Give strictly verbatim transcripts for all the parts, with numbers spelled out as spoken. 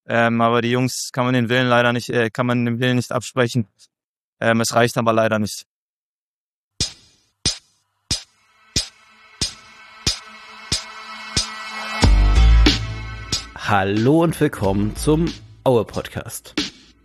Ähm, aber die Jungs kann man den Willen leider nicht, äh, kann man den Willen nicht absprechen. Ähm, es reicht aber leider nicht. Hallo und willkommen zum Aue-Podcast.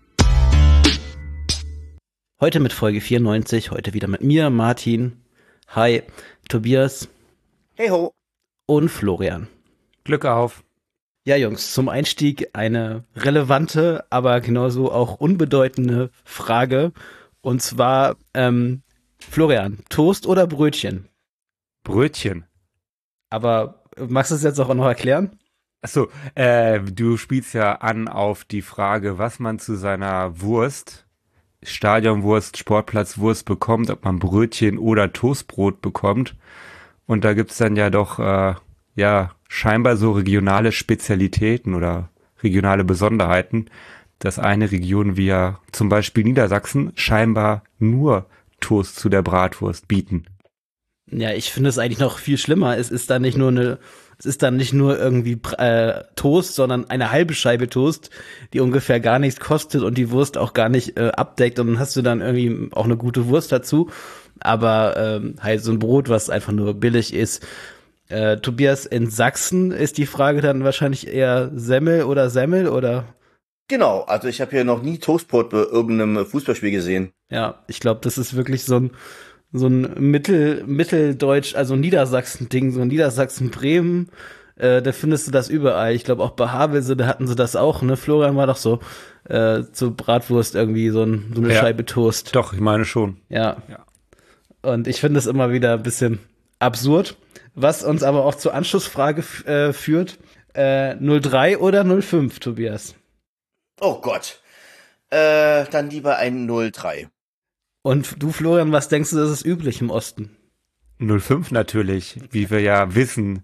Heute mit Folge vierundneunzig, heute wieder mit mir, Martin. Hi, Tobias. Hey ho. Und Florian. Glück auf. Ja, Jungs, zum Einstieg eine relevante, aber genauso auch unbedeutende Frage. Und zwar, ähm, Florian, Toast oder Brötchen? Brötchen. Aber magst du es jetzt auch noch erklären? Achso, äh, du spielst ja an auf die Frage, was man zu seiner Wurst, Stadionwurst, Sportplatzwurst bekommt, ob man Brötchen oder Toastbrot bekommt. Und da gibt's dann ja doch, äh, ja, scheinbar so regionale Spezialitäten oder regionale Besonderheiten, dass eine Region wie ja zum Beispiel Niedersachsen scheinbar nur Toast zu der Bratwurst bieten. Ja, ich finde es eigentlich noch viel schlimmer. Es ist dann nicht nur eine, es ist dann nicht nur irgendwie äh, Toast, sondern eine halbe Scheibe Toast, die ungefähr gar nichts kostet und die Wurst auch gar nicht äh, abdeckt. Und dann hast du dann irgendwie auch eine gute Wurst dazu. Aber ähm, halt so ein Brot, was einfach nur billig ist. Äh, Tobias, in Sachsen ist die Frage dann wahrscheinlich eher Semmel oder Semmel oder? Genau, also ich habe hier noch nie Toastbrot bei irgendeinem Fußballspiel gesehen. Ja, ich glaube, das ist wirklich so ein so ein Mittel, Mitteldeutsch, also Niedersachsen-Ding, so Niedersachsen-Bremen, äh, da findest du das überall. Ich glaube auch bei Havelse, da hatten sie das auch, ne? Florian war doch so, äh, zur Bratwurst irgendwie so, ein, so eine Ja, Scheibe Toast. Doch, ich meine schon. Ja. Ja. Und ich finde es immer wieder ein bisschen absurd, was uns aber auch zur Anschlussfrage f- äh, führt. Äh, null drei oder null fünf, Tobias? Oh Gott. Äh, dann lieber ein null drei. Und du, Florian, was denkst du, das ist üblich im Osten? null fünf natürlich, wie wir ja wissen.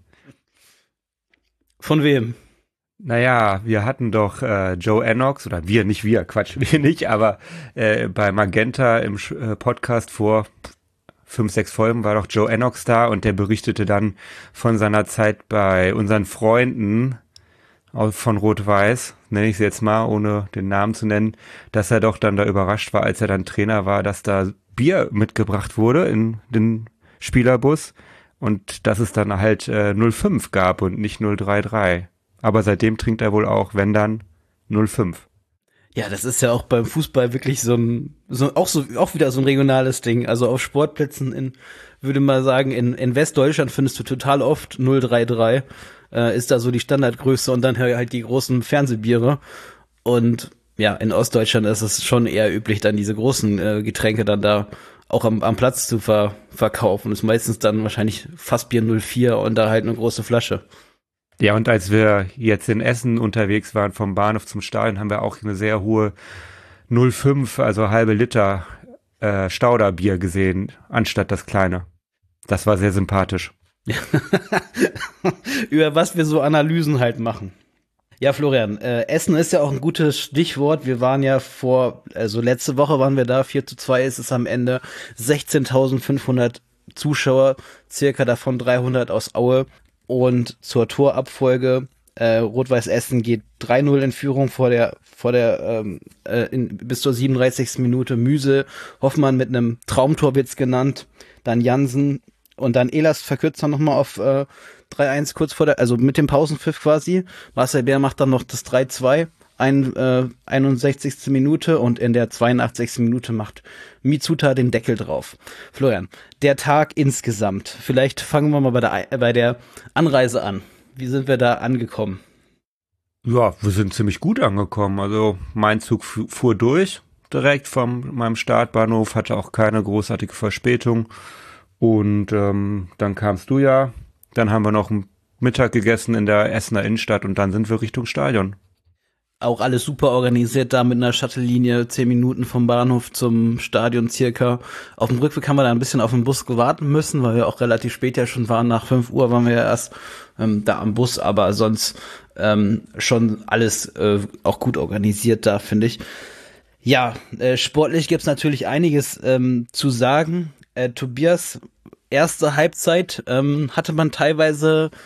Von wem? Naja, wir hatten doch äh, Joe Ennox, oder wir, nicht wir, Quatsch, wir nicht, aber äh, bei Magenta im Sch- äh, Podcast vor fünf, sechs Folgen war doch Joe Ennox da und der berichtete dann von seiner Zeit bei unseren Freunden von Rot-Weiß, nenne ich sie jetzt mal, ohne den Namen zu nennen, dass er doch dann da überrascht war, als er dann Trainer war, dass da Bier mitgebracht wurde in den Spielerbus und dass es dann halt äh, null fünf gab und nicht null drei drei. Aber seitdem trinkt er wohl auch, wenn dann, null fünf. Ja, das ist ja auch beim Fußball wirklich so ein, so, auch so, auch wieder so ein regionales Ding. Also auf Sportplätzen in, würde man sagen, in, in Westdeutschland findest du total oft null drei drei, äh, ist da so die Standardgröße und dann halt die großen Fernsehbiere. Und ja, in Ostdeutschland ist es schon eher üblich, dann diese großen äh, Getränke dann da auch am, am Platz zu ver, verkaufen. Das ist meistens dann wahrscheinlich Fassbier null vier und da halt eine große Flasche. Ja, und als wir jetzt in Essen unterwegs waren, vom Bahnhof zum Stadion, haben wir auch eine sehr hohe null fünf, also halbe Liter äh, Stauderbier gesehen, anstatt das kleine. Das war sehr sympathisch. Über was wir so Analysen halt machen. Ja, Florian, äh, Essen ist ja auch ein gutes Stichwort. Wir waren ja vor, also letzte Woche waren wir da, vier zu zwei ist es am Ende, sechzehntausendfünfhundert Zuschauer, circa davon dreihundert aus Aue. Und zur Torabfolge, äh, Rot-Weiß Essen geht drei null in Führung vor der, vor der, ähm, äh, in, bis zur siebenunddreißigsten Minute Müse, Hoffmann mit einem Traumtor wird's genannt, dann Jansen und dann Ehlers verkürzt dann nochmal auf äh, drei eins kurz vor der, also mit dem Pausenpfiff quasi. Marcel Bär macht dann noch das drei zwei, ein, äh, einundsechzigste Minute und in der zweiundachtzigsten Minute macht Mitsuta den Deckel drauf. Florian, der Tag insgesamt, vielleicht fangen wir mal bei der, bei der Anreise an. Wie sind wir da angekommen? Ja, wir sind ziemlich gut angekommen. Also mein Zug fu- fuhr durch, direkt von meinem Startbahnhof, hatte auch keine großartige Verspätung. Und ähm, dann kamst du ja, dann haben wir noch einen Mittag gegessen in der Essener Innenstadt und dann sind wir Richtung Stadion. Auch alles super organisiert da mit einer Shuttle-Linie, zehn Minuten vom Bahnhof zum Stadion circa. Auf dem Rückweg haben wir da ein bisschen auf den Bus gewarten müssen, weil wir auch relativ spät ja schon waren. Nach fünf Uhr waren wir ja erst ähm, da am Bus, aber sonst ähm, schon alles äh, auch gut organisiert da, finde ich. Ja, äh, sportlich gibt's natürlich einiges ähm, zu sagen. Äh, Tobias, erste Halbzeit ähm, hatte man teilweise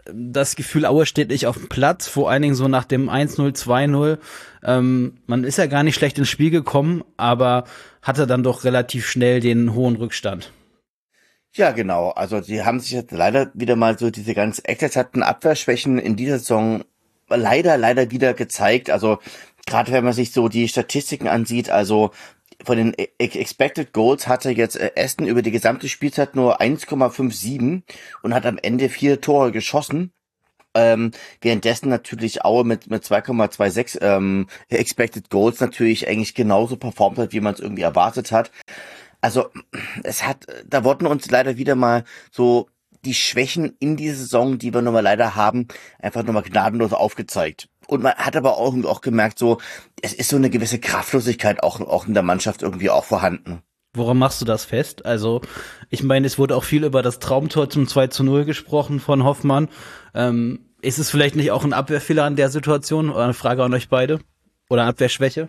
das Gefühl, Aue steht nicht auf dem Platz, vor allen Dingen so nach dem eins null, zwei null. Ähm, man ist ja gar nicht schlecht ins Spiel gekommen, aber hatte dann doch relativ schnell den hohen Rückstand. Ja, genau. Also die haben sich jetzt leider wieder mal so diese ganz eklatanten Abwehrschwächen in dieser Saison leider, leider wieder gezeigt. Also gerade wenn man sich so die Statistiken ansieht, also von den Expected Goals hatte jetzt Aston über die gesamte Spielzeit nur eins Komma siebenundfünfzig und hat am Ende vier Tore geschossen. Ähm, währenddessen natürlich Aue mit mit zwei Komma sechsundzwanzig ähm, Expected Goals natürlich eigentlich genauso performt hat, wie man es irgendwie erwartet hat. Also es hat, da wurden uns leider wieder mal so die Schwächen in dieser Saison, die wir nun mal leider haben, einfach nochmal gnadenlos aufgezeigt. Und man hat aber auch, auch gemerkt, so, es ist so eine gewisse Kraftlosigkeit auch, auch in der Mannschaft irgendwie auch vorhanden. Woran machst du das fest? Also, ich meine, es wurde auch viel über das Traumtor zum zwei zu null gesprochen von Hoffmann. Ähm, ist es vielleicht nicht auch ein Abwehrfehler in der Situation? Oder eine Frage an euch beide? Oder Abwehrschwäche?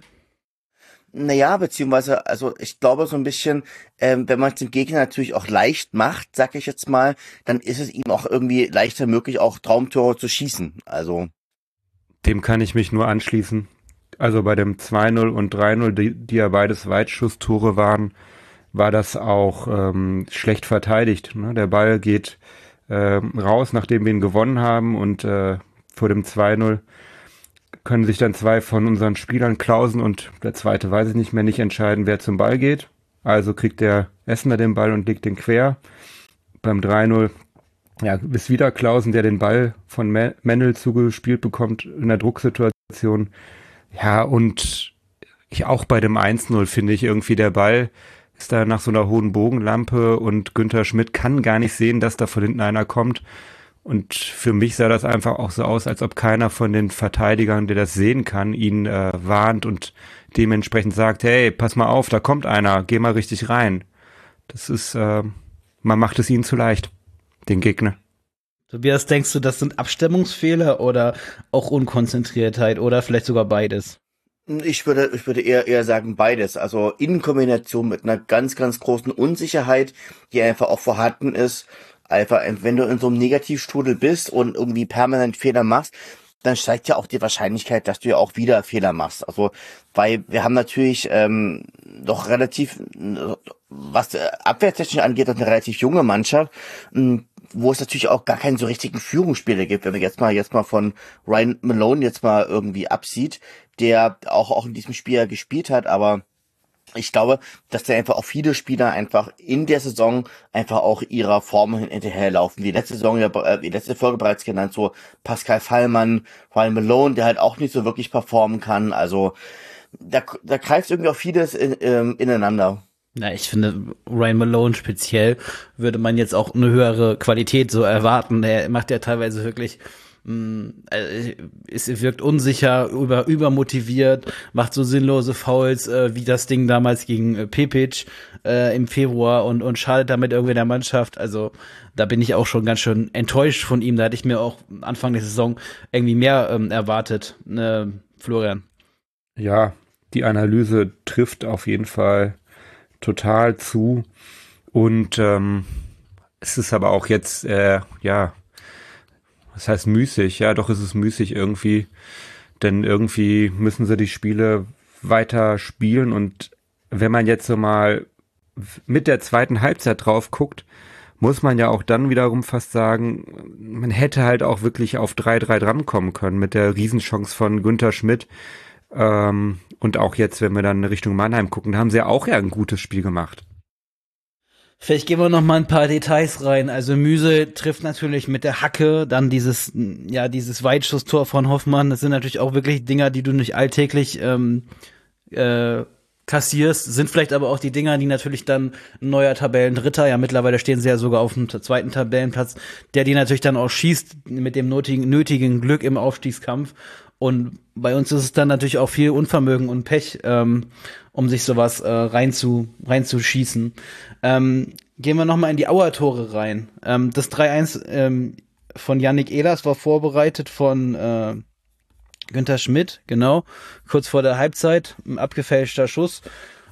Naja, beziehungsweise, also ich glaube so ein bisschen, ähm, wenn man es dem Gegner natürlich auch leicht macht, sag ich jetzt mal, dann ist es ihm auch irgendwie leichter möglich, auch Traumtore zu schießen. Also dem kann ich mich nur anschließen. Also bei dem zwei null und drei null, die, die ja beides Weitschusstore waren, war das auch ähm, schlecht verteidigt. Ne? Der Ball geht äh, raus, nachdem wir ihn gewonnen haben, und äh, vor dem zwei null können sich dann zwei von unseren Spielern, Klausen und der zweite, weiß ich nicht mehr, nicht entscheiden, wer zum Ball geht. Also kriegt der Essener den Ball und legt den quer. Beim drei null, ja, ist wieder Klausen, der den Ball von Mennel zugespielt bekommt in der Drucksituation. Ja, und ich auch bei dem eins null finde ich irgendwie, der Ball ist da nach so einer hohen Bogenlampe und Günther Schmidt kann gar nicht sehen, dass da von hinten einer kommt. Und für mich sah das einfach auch so aus, als ob keiner von den Verteidigern, der das sehen kann, ihn äh, warnt und dementsprechend sagt, hey, pass mal auf, da kommt einer, geh mal richtig rein. Das ist, äh, man macht es ihnen zu leicht, den Gegner. Tobias, denkst du, das sind Abstimmungsfehler oder auch Unkonzentriertheit oder vielleicht sogar beides? Ich würde, ich würde eher, eher sagen beides. Also in Kombination mit einer ganz, ganz großen Unsicherheit, die einfach auch vorhanden ist. Einfach, wenn du in so einem Negativstrudel bist und irgendwie permanent Fehler machst, dann steigt ja auch die Wahrscheinlichkeit, dass du ja auch wieder Fehler machst. Also, weil wir haben natürlich ähm, doch relativ, was abwehrtechnisch angeht, eine relativ junge Mannschaft, wo es natürlich auch gar keinen so richtigen Führungsspieler gibt, wenn man jetzt mal jetzt mal von Ryan Malone jetzt mal irgendwie absieht, der auch auch in diesem Spiel ja gespielt hat, aber ich glaube, dass da einfach auch viele Spieler einfach in der Saison einfach auch ihrer Form hinterherlaufen. Wie letzte Saison, ja, wie letzte Folge bereits genannt, so Pascal Fallmann, Ryan Malone, der halt auch nicht so wirklich performen kann. Also da, da greift irgendwie auch vieles in, in, ineinander. Ja, ich finde, Ryan Malone speziell würde man jetzt auch eine höhere Qualität so erwarten. Der macht ja teilweise wirklich, mh, es wirkt unsicher, über übermotiviert, macht so sinnlose Fouls, äh, wie das Ding damals gegen äh, Pepic äh, im Februar und und schadet damit irgendwie der Mannschaft. Also da bin ich auch schon ganz schön enttäuscht von ihm. Da hätte ich mir auch Anfang der Saison irgendwie mehr ähm, erwartet. Äh, Florian. Ja, die Analyse trifft auf jeden Fall total zu, und ähm, es ist aber auch jetzt, äh, ja, was heißt müßig? Ja, doch ist es müßig irgendwie, denn irgendwie müssen sie die Spiele weiter spielen, und wenn man jetzt so mal mit der zweiten Halbzeit drauf guckt, muss man ja auch dann wiederum fast sagen, man hätte halt auch wirklich auf drei drei drankommen können mit der Riesenchance von Günther Schmidt. Ähm, und auch jetzt, wenn wir dann Richtung Mannheim gucken, da haben sie ja auch ja ein gutes Spiel gemacht. Vielleicht gehen wir noch mal ein paar Details rein. Also Müse trifft natürlich mit der Hacke, dann dieses, ja, dieses Weitschusstor von Hoffmann. Das sind natürlich auch wirklich Dinger, die du nicht alltäglich ähm, äh, kassierst. Sind vielleicht aber auch die Dinger, die natürlich dann ein neuer Tabellendritter, ja mittlerweile stehen sie ja sogar auf dem zweiten Tabellenplatz, der die natürlich dann auch schießt mit dem nötigen, nötigen Glück im Aufstiegskampf. Und bei uns ist es dann natürlich auch viel Unvermögen und Pech, ähm, um sich sowas äh, reinzu, reinzuschießen. Ähm, gehen wir noch mal in die Auer-Tore rein. Ähm, das drei eins ähm, von Yannick Ehlers war vorbereitet von äh, Günther Schmidt, genau, kurz vor der Halbzeit, ein abgefälschter Schuss.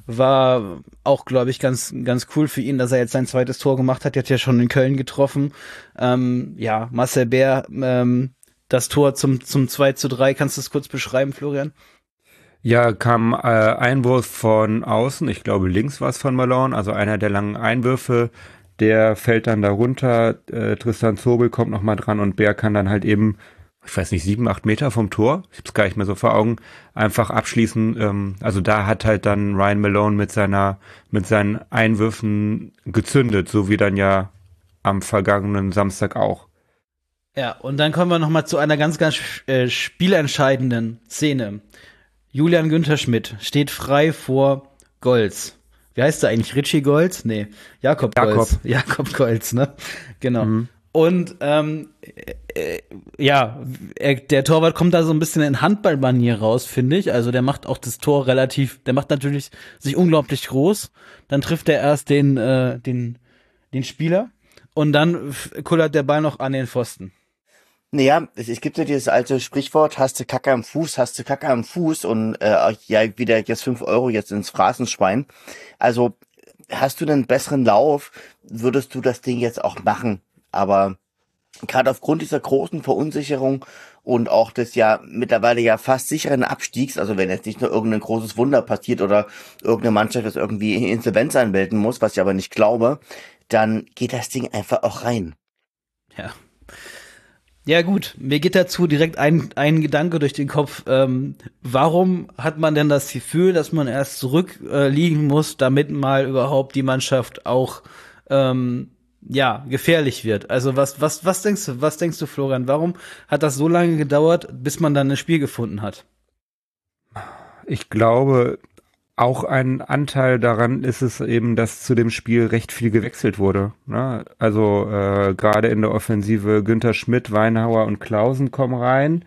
war auch, glaube ich, ganz ganz cool für ihn, dass er jetzt sein zweites Tor gemacht hat. Er hat ja schon in Köln getroffen. Ähm, ja, Marcel Bär, ähm, das Tor zum zum zwei zu drei. Kannst du es kurz beschreiben, Florian? Ja, kam äh, Einwurf von außen, ich glaube links war es von Malone, also einer der langen Einwürfe, der fällt dann da runter, äh, Tristan Zobel kommt nochmal dran und Bär kann dann halt eben, ich weiß nicht, sieben, acht Meter vom Tor, ich hab's gar nicht mehr so vor Augen, einfach abschließen. Ähm, also da hat halt dann Ryan Malone mit seiner, mit seinen Einwürfen gezündet, so wie dann ja am vergangenen Samstag auch. Ja, und dann kommen wir noch mal zu einer ganz, ganz äh, spielentscheidenden Szene. Julian Günther Schmidt steht frei vor Golz. Wie heißt der eigentlich? Richie Golz? Nee, Jakob, Jakob. Golz. Jakob Golz, ne? Genau. Mhm. Und ähm, äh, ja, er, der Torwart kommt da so ein bisschen in Handballmanier raus, finde ich. Also der macht auch das Tor relativ, der macht natürlich sich unglaublich groß. Dann trifft er erst den, äh, den, den Spieler und dann kullert der Ball noch an den Pfosten. Naja, es, es gibt ja dieses alte Sprichwort, hast du Kacke am Fuß, hast du Kacke am Fuß und äh, ja, wieder jetzt fünf Euro jetzt ins Phrasenschwein. Also hast du einen besseren Lauf, würdest du das Ding jetzt auch machen. Aber gerade aufgrund dieser großen Verunsicherung und auch des ja mittlerweile ja fast sicheren Abstiegs, also wenn jetzt nicht nur irgendein großes Wunder passiert oder irgendeine Mannschaft das irgendwie Insolvenz anmelden muss, was ich aber nicht glaube, dann geht das Ding einfach auch rein. Ja. Ja gut, mir geht dazu direkt ein, ein Gedanke durch den Kopf. Ähm, warum hat man denn das Gefühl, dass man erst zurückliegen äh, liegen muss, damit mal überhaupt die Mannschaft auch ähm, ja gefährlich wird? Also was was was denkst du, was denkst du, Florian? Warum hat das so lange gedauert, bis man dann ein Spiel gefunden hat? Ich glaube, auch ein Anteil daran ist es eben, dass zu dem Spiel recht viel gewechselt wurde. Ne? Also äh, gerade in der Offensive Günther Schmidt, Weinhauer und Klausen kommen rein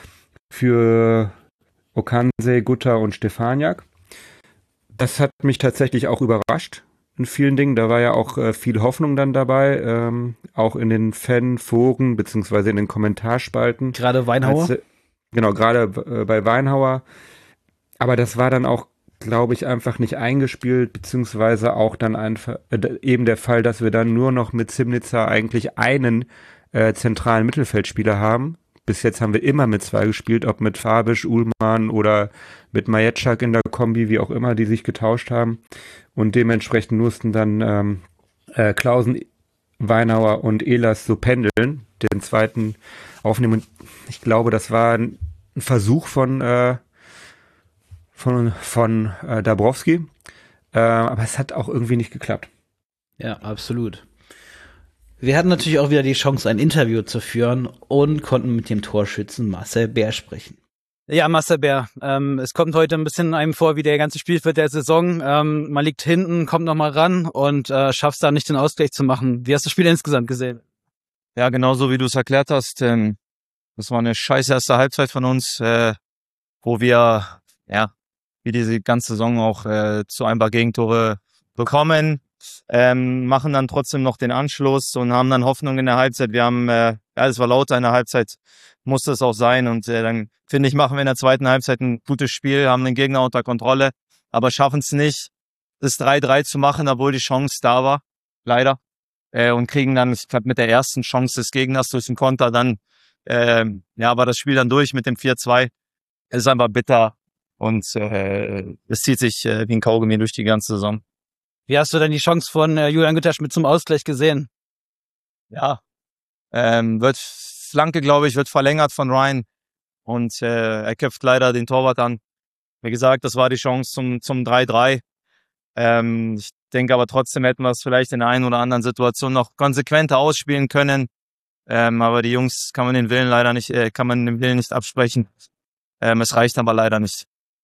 für Okanse, Gutter und Stefaniak. Das hat mich tatsächlich auch überrascht in vielen Dingen. Da war ja auch äh, viel Hoffnung dann dabei, ähm, auch in den Fanforen beziehungsweise in den Kommentarspalten. Gerade Weinhauer? Als, äh, genau, gerade äh, bei Weinhauer. Aber das war dann auch, glaube ich, einfach nicht eingespielt, beziehungsweise auch dann einfach äh, eben der Fall, dass wir dann nur noch mit Zimnica eigentlich einen äh, zentralen Mittelfeldspieler haben. Bis jetzt haben wir immer mit zwei gespielt, ob mit Fabisch, Uhlmann oder mit Majetschak in der Kombi, wie auch immer, die sich getauscht haben. Und dementsprechend mussten dann ähm, äh, Klausen, Weinauer und Ehlers so pendeln, den zweiten aufnehmen. Und ich glaube, das war ein Versuch von äh, von, von äh, Dabrowski, äh, aber es hat auch irgendwie nicht geklappt. Ja, absolut. Wir hatten natürlich auch wieder die Chance, ein Interview zu führen und konnten mit dem Torschützen Marcel Bär sprechen. Ja, Marcel Bär, ähm, es kommt heute ein bisschen einem vor wie der ganze Spielfeld der Saison. Ähm, man liegt hinten, kommt nochmal ran und äh, schafft da nicht den Ausgleich zu machen. Wie hast du das Spiel insgesamt gesehen? Ja, genauso wie du es erklärt hast. Ähm, das war eine scheiß erste Halbzeit von uns, äh, wo wir, ja, wie diese ganze Saison auch äh, zu ein paar Gegentore bekommen, ähm, machen dann trotzdem noch den Anschluss und haben dann Hoffnung in der Halbzeit. Wir haben, äh, ja, es war lauter in der Halbzeit, musste es auch sein und äh, dann, finde ich, machen wir in der zweiten Halbzeit ein gutes Spiel, haben den Gegner unter Kontrolle, aber schaffen es nicht, das drei drei zu machen, obwohl die Chance da war, leider, äh, und kriegen dann, ich glaube, mit der ersten Chance des Gegners durch den Konter dann, äh, ja, war das Spiel dann durch mit dem vier zwei. Es ist einfach bitter. Und äh, es zieht sich äh, wie ein Kaugummi durch die ganze Saison. Wie hast du denn die Chance von äh, Julian Günther Schmidt zum Ausgleich gesehen? Ja, ähm, wird Flanke, glaube ich, wird verlängert von Ryan. Und äh, er köpft leider den Torwart an. Wie gesagt, das war die Chance zum zum drei drei. Ähm, ich denke aber trotzdem hätten wir es vielleicht in der einen oder anderen Situation noch konsequenter ausspielen können. Ähm, aber die Jungs kann man den Willen leider nicht, äh, kann man den Willen nicht absprechen. Ähm, es reicht aber leider nicht.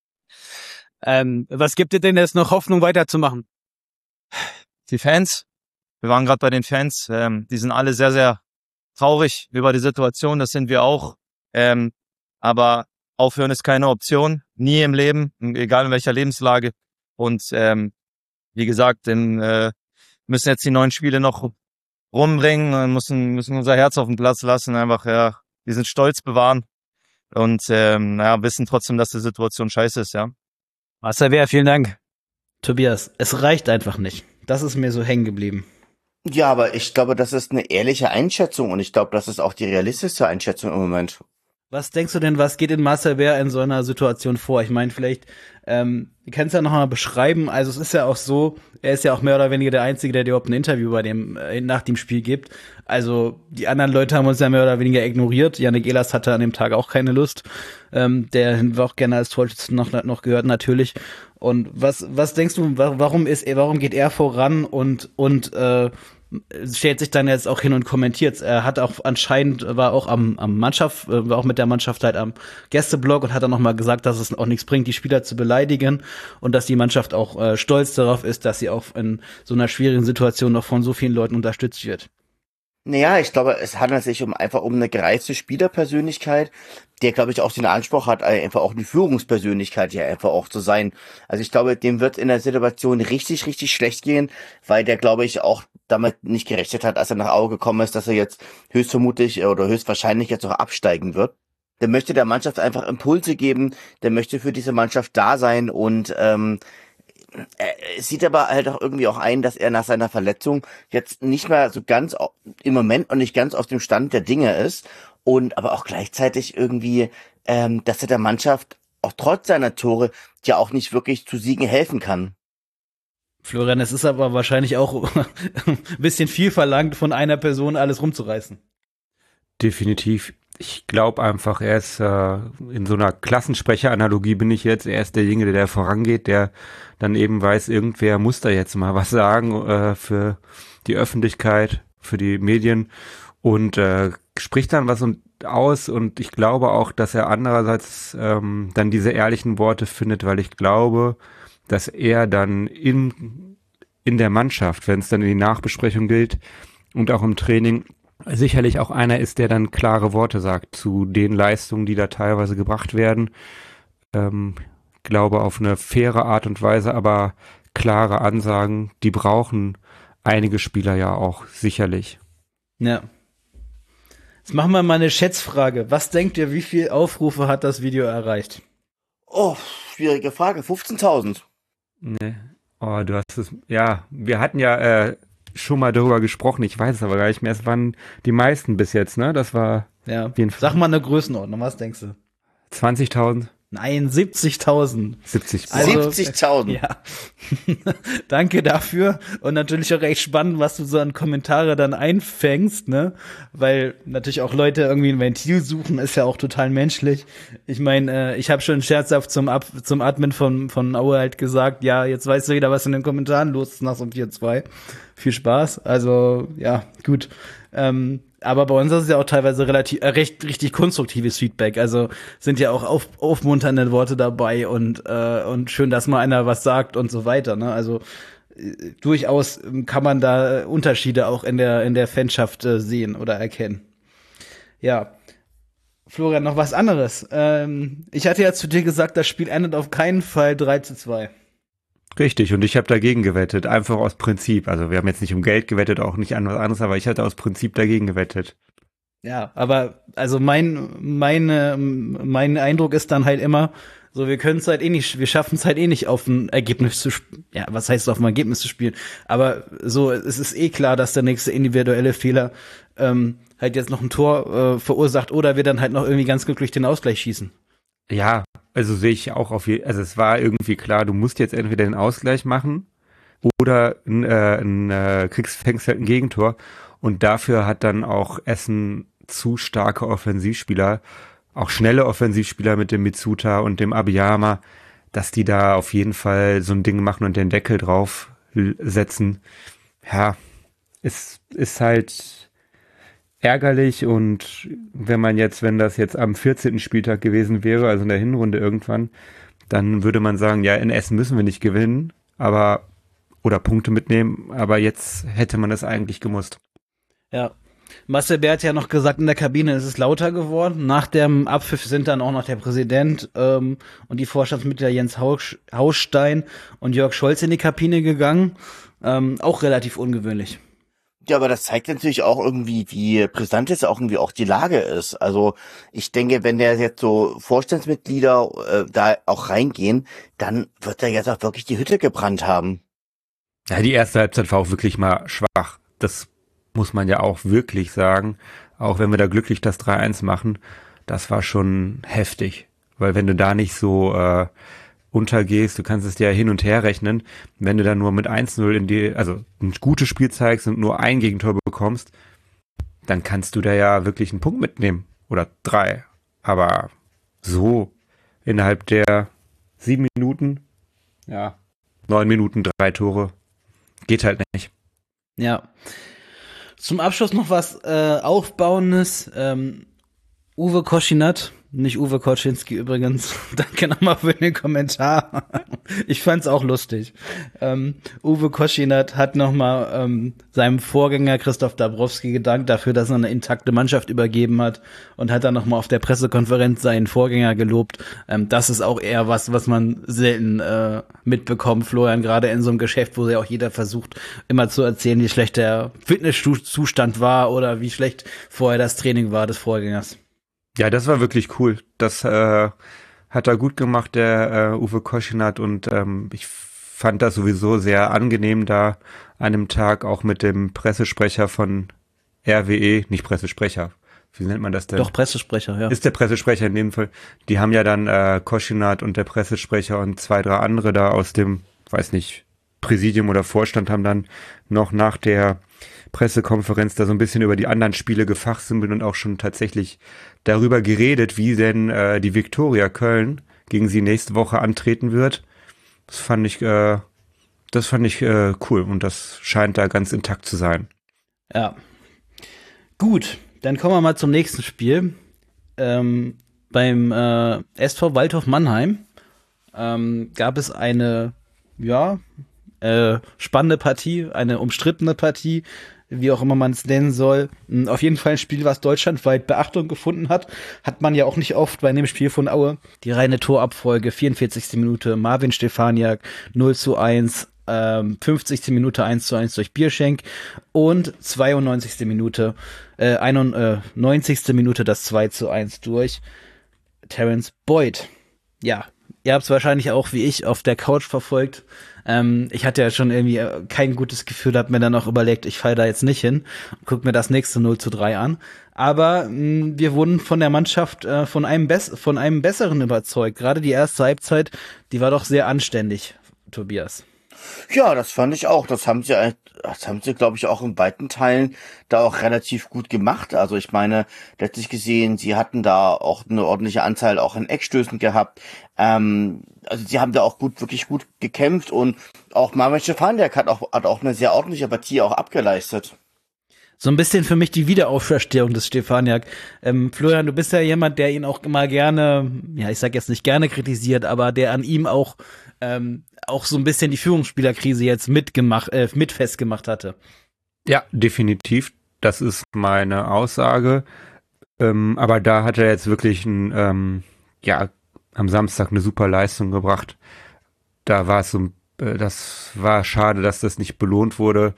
Ähm, was gibt dir denn jetzt noch Hoffnung weiterzumachen? Die Fans, wir waren gerade bei den Fans, ähm, die sind alle sehr, sehr traurig über die Situation, das sind wir auch. Ähm, aber aufhören ist keine Option, nie im Leben, egal in welcher Lebenslage. Und ähm, wie gesagt, den, äh, müssen jetzt die neuen Spiele noch rumbringen und müssen, müssen unser Herz auf den Platz lassen, einfach, ja, wir sind stolz bewahren und ähm, naja, wissen trotzdem, dass die Situation scheiße ist, ja. Marcel Bär, vielen Dank. Tobias, es reicht einfach nicht. Das ist mir so hängen geblieben. Ja, aber ich glaube, das ist eine ehrliche Einschätzung und ich glaube, das ist auch die realistische Einschätzung im Moment. Was denkst du denn, was geht in Marcel Bär in so einer Situation vor? Ich meine, vielleicht, ähm, du kannst ja noch mal beschreiben, also es ist ja auch so, er ist ja auch mehr oder weniger der Einzige, der dir überhaupt ein Interview bei dem, äh, nach dem Spiel gibt. Also die anderen Leute haben uns ja mehr oder weniger ignoriert. Janik Ehlers hatte an dem Tag auch keine Lust. Ähm, der wir auch gerne als Torschützen noch, noch gehört, natürlich. Und was, was denkst du, warum ist er, warum geht er voran und, und, äh, stellt sich dann jetzt auch hin und kommentiert. Er hat auch anscheinend, war auch am, am Mannschaft, war auch mit der Mannschaft halt am Gästeblock und hat dann nochmal gesagt, dass es auch nichts bringt, die Spieler zu beleidigen und dass die Mannschaft auch äh, stolz darauf ist, dass sie auch in so einer schwierigen Situation noch von so vielen Leuten unterstützt wird. Naja, ich glaube, es handelt sich um einfach um eine gereifte Spielerpersönlichkeit, der, glaube ich, auch den Anspruch hat, einfach auch eine Führungspersönlichkeit ja einfach auch zu sein. Also ich glaube, dem wird in der Situation richtig, richtig schlecht gehen, weil der, glaube ich, auch damit nicht gerechnet hat, als er nach Aue gekommen ist, dass er jetzt höchstvermutlich oder höchstwahrscheinlich jetzt auch absteigen wird. Der möchte der Mannschaft einfach Impulse geben, der möchte für diese Mannschaft da sein und ähm, er sieht aber halt auch irgendwie auch ein, dass er nach seiner Verletzung jetzt nicht mehr so ganz im Moment und nicht ganz auf dem Stand der Dinge ist und aber auch gleichzeitig irgendwie, ähm, dass er der Mannschaft auch trotz seiner Tore ja auch nicht wirklich zu Siegen helfen kann. Florian, es ist aber wahrscheinlich auch ein bisschen viel verlangt, von einer Person alles rumzureißen. Definitiv. Ich glaube einfach, er ist äh, in so einer Klassensprecher-Analogie bin ich jetzt, er ist derjenige, der vorangeht, der dann eben weiß, irgendwer muss da jetzt mal was sagen äh, für die Öffentlichkeit, für die Medien und äh, spricht dann was und aus und ich glaube auch, dass er andererseits ähm, dann diese ehrlichen Worte findet, weil ich glaube, dass er dann in, in der Mannschaft, wenn es dann in die Nachbesprechung gilt und auch im Training, sicherlich auch einer ist, der dann klare Worte sagt zu den Leistungen, die da teilweise gebracht werden. Ähm, glaube auf eine faire Art und Weise, aber klare Ansagen, die brauchen einige Spieler ja auch sicherlich. Ja. Jetzt machen wir mal eine Schätzfrage. Was denkt ihr, wie viele Aufrufe hat das Video erreicht? Oh, schwierige Frage. fünfzehntausend. Nee. Oh, du hast es, ja, wir hatten ja äh, schon mal darüber gesprochen, ich weiß es aber gar nicht mehr, es waren die meisten bis jetzt, ne? Das war ja. auf jeden Fall. Sag mal eine Größenordnung, was denkst du? zwanzigtausend? Nein, siebzigtausend. siebzig. Also, siebzigtausend. Ja. Danke dafür. Und natürlich auch echt spannend, was du so an Kommentare dann einfängst, ne? Weil natürlich auch Leute irgendwie ein Ventil suchen, ist ja auch total menschlich. Ich meine, äh, ich habe schon scherzhaft zum Ab zum Admin von von Aue halt gesagt, ja, jetzt weißt du wieder, was in den Kommentaren los ist nach so einem vier zwei. Viel Spaß. Also, ja, gut. Ähm, aber bei uns ist es ja auch teilweise relativ, äh, recht, richtig konstruktives Feedback. Also sind ja auch auf, aufmunternde Worte dabei und, äh, und schön, dass mal einer was sagt und so weiter, ne? Also, äh, durchaus kann man da Unterschiede auch in der, in der Fanschaft äh, sehen oder erkennen. Ja. Florian, noch was anderes. Ähm, ich hatte ja zu dir gesagt, das Spiel endet auf keinen Fall drei zu zwei. Richtig, und ich habe dagegen gewettet, einfach aus Prinzip. Also wir haben jetzt nicht um Geld gewettet, auch nicht an was anderes, aber ich hatte aus Prinzip dagegen gewettet. Ja, aber also mein meine mein Eindruck ist dann halt immer, so wir können es halt eh nicht, wir schaffen es halt eh nicht auf ein Ergebnis zu spielen. Ja, was heißt auf ein Ergebnis zu spielen? Aber so, es ist eh klar, dass der nächste individuelle Fehler ähm, halt jetzt noch ein Tor äh, verursacht oder wir dann halt noch irgendwie ganz glücklich den Ausgleich schießen. Ja, also sehe ich auch auf jeden, also es war irgendwie klar, du musst jetzt entweder den Ausgleich machen oder ein, äh, ein, äh, kriegst, fängst halt ein Gegentor und dafür hat dann auch Essen zu starke Offensivspieler, auch schnelle Offensivspieler mit dem Mitsuta und dem Abiyama, dass die da auf jeden Fall so ein Ding machen und den Deckel drauf setzen. Ja, es ist halt ärgerlich und wenn man jetzt, wenn das jetzt am vierzehnten Spieltag gewesen wäre, also in der Hinrunde irgendwann, dann würde man sagen, ja, in Essen müssen wir nicht gewinnen, aber oder Punkte mitnehmen, aber jetzt hätte man das eigentlich gemusst. Ja. Marcel Bär hat ja noch gesagt, in der Kabine ist es lauter geworden. Nach dem Abpfiff sind dann auch noch der Präsident ähm, und die Vorstandsmitglieder Jens Hausch, Hausstein und Jörg Scholz in die Kabine gegangen. Ähm, auch relativ ungewöhnlich. Ja, aber das zeigt natürlich auch irgendwie, wie brisant jetzt auch irgendwie auch die Lage ist. Also ich denke, wenn der jetzt so Vorstandsmitglieder äh, da auch reingehen, dann wird er jetzt auch wirklich die Hütte gebrannt haben. Ja, die erste Halbzeit war auch wirklich mal schwach. Das muss man ja auch wirklich sagen. Auch wenn wir da glücklich das drei eins machen, das war schon heftig. Weil wenn du da nicht so äh, untergehst, du kannst es dir ja hin und her rechnen, wenn du dann nur mit eins null in die, also ein gutes Spiel zeigst und nur ein Gegentor bekommst, dann kannst du da ja wirklich einen Punkt mitnehmen. Oder drei. Aber so innerhalb der sieben Minuten, ja, neun Minuten, drei Tore, geht halt nicht. Ja. Zum Abschluss noch was äh, Aufbauendes. Ähm, Uwe Koschinat, nicht Uwe Koczynski übrigens. Danke nochmal für den Kommentar. Ich fand's auch lustig. Ähm, Uwe Koschinat hat nochmal ähm, seinem Vorgänger Christoph Dabrowski gedankt dafür, dass er eine intakte Mannschaft übergeben hat und hat dann nochmal auf der Pressekonferenz seinen Vorgänger gelobt. Ähm, das ist auch eher was, was man selten äh, mitbekommt, Florian, gerade in so einem Geschäft, wo ja auch jeder versucht, immer zu erzählen, wie schlecht der Fitnesszustand war oder wie schlecht vorher das Training war des Vorgängers. Ja, das war wirklich cool. Das äh, hat er gut gemacht, der äh, Uwe Koschinat, und ähm, ich fand das sowieso sehr angenehm, da an einem Tag auch mit dem Pressesprecher von R W E, nicht Pressesprecher, wie nennt man das denn? Doch, Pressesprecher, ja. Ist der Pressesprecher in dem Fall. Die haben ja dann äh, Koschinat und der Pressesprecher und zwei, drei andere da aus dem, weiß nicht, Präsidium oder Vorstand haben dann noch nach der Pressekonferenz da so ein bisschen über die anderen Spiele gefachsimpelt und auch schon tatsächlich darüber geredet, wie denn äh, die Viktoria Köln gegen sie nächste Woche antreten wird. Das fand ich, äh, das fand ich äh, cool und das scheint da ganz intakt zu sein. Ja. Gut, dann kommen wir mal zum nächsten Spiel. Ähm, beim äh, S V Waldhof Mannheim ähm, gab es eine, ja, äh, spannende Partie, eine umstrittene Partie, wie auch immer man es nennen soll. Auf jeden Fall ein Spiel, was deutschlandweit Beachtung gefunden hat. Hat man ja auch nicht oft bei dem Spiel von Aue. Die reine Torabfolge, vierundvierzigste Minute, Marvin Stefaniak, null zu eins, ähm, fünfzigste Minute eins zu eins durch Bierschenk und zweiundneunzigste Minute, äh, einundneunzigste Minute das zwei zu eins durch Terence Boyd. Ja, ihr habt es wahrscheinlich auch wie ich auf der Couch verfolgt. Ähm, ich hatte ja schon irgendwie kein gutes Gefühl, hab mir dann auch überlegt, ich falle da jetzt nicht hin und guck mir das nächste null zu drei an. Aber mh, wir wurden von der Mannschaft äh, von einem Bess- von einem Besseren überzeugt. Gerade die erste Halbzeit, die war doch sehr anständig, Tobias. Ja, das fand ich auch. Das haben sie, das haben sie, glaube ich, auch in weiten Teilen da auch relativ gut gemacht. Also ich meine, letztlich gesehen, sie hatten da auch eine ordentliche Anzahl auch an Eckstößen gehabt. Ähm, also sie haben da auch gut, wirklich gut gekämpft und auch Marvin Stefaniak hat auch, hat auch eine sehr ordentliche Partie auch abgeleistet. So ein bisschen für mich die Wiederauferstehung des Stefaniak. Ähm, Florian, du bist ja jemand, der ihn auch immer gerne, ja, ich sag jetzt nicht gerne kritisiert, aber der an ihm auch ähm, auch so ein bisschen die Führungsspielerkrise jetzt mitgemacht, äh, mit festgemacht hatte. Ja, definitiv. Das ist meine Aussage. Ähm, aber da hat er jetzt wirklich ein, ähm, ja, am Samstag eine super Leistung gebracht. Da war es so, äh, das war schade, dass das nicht belohnt wurde.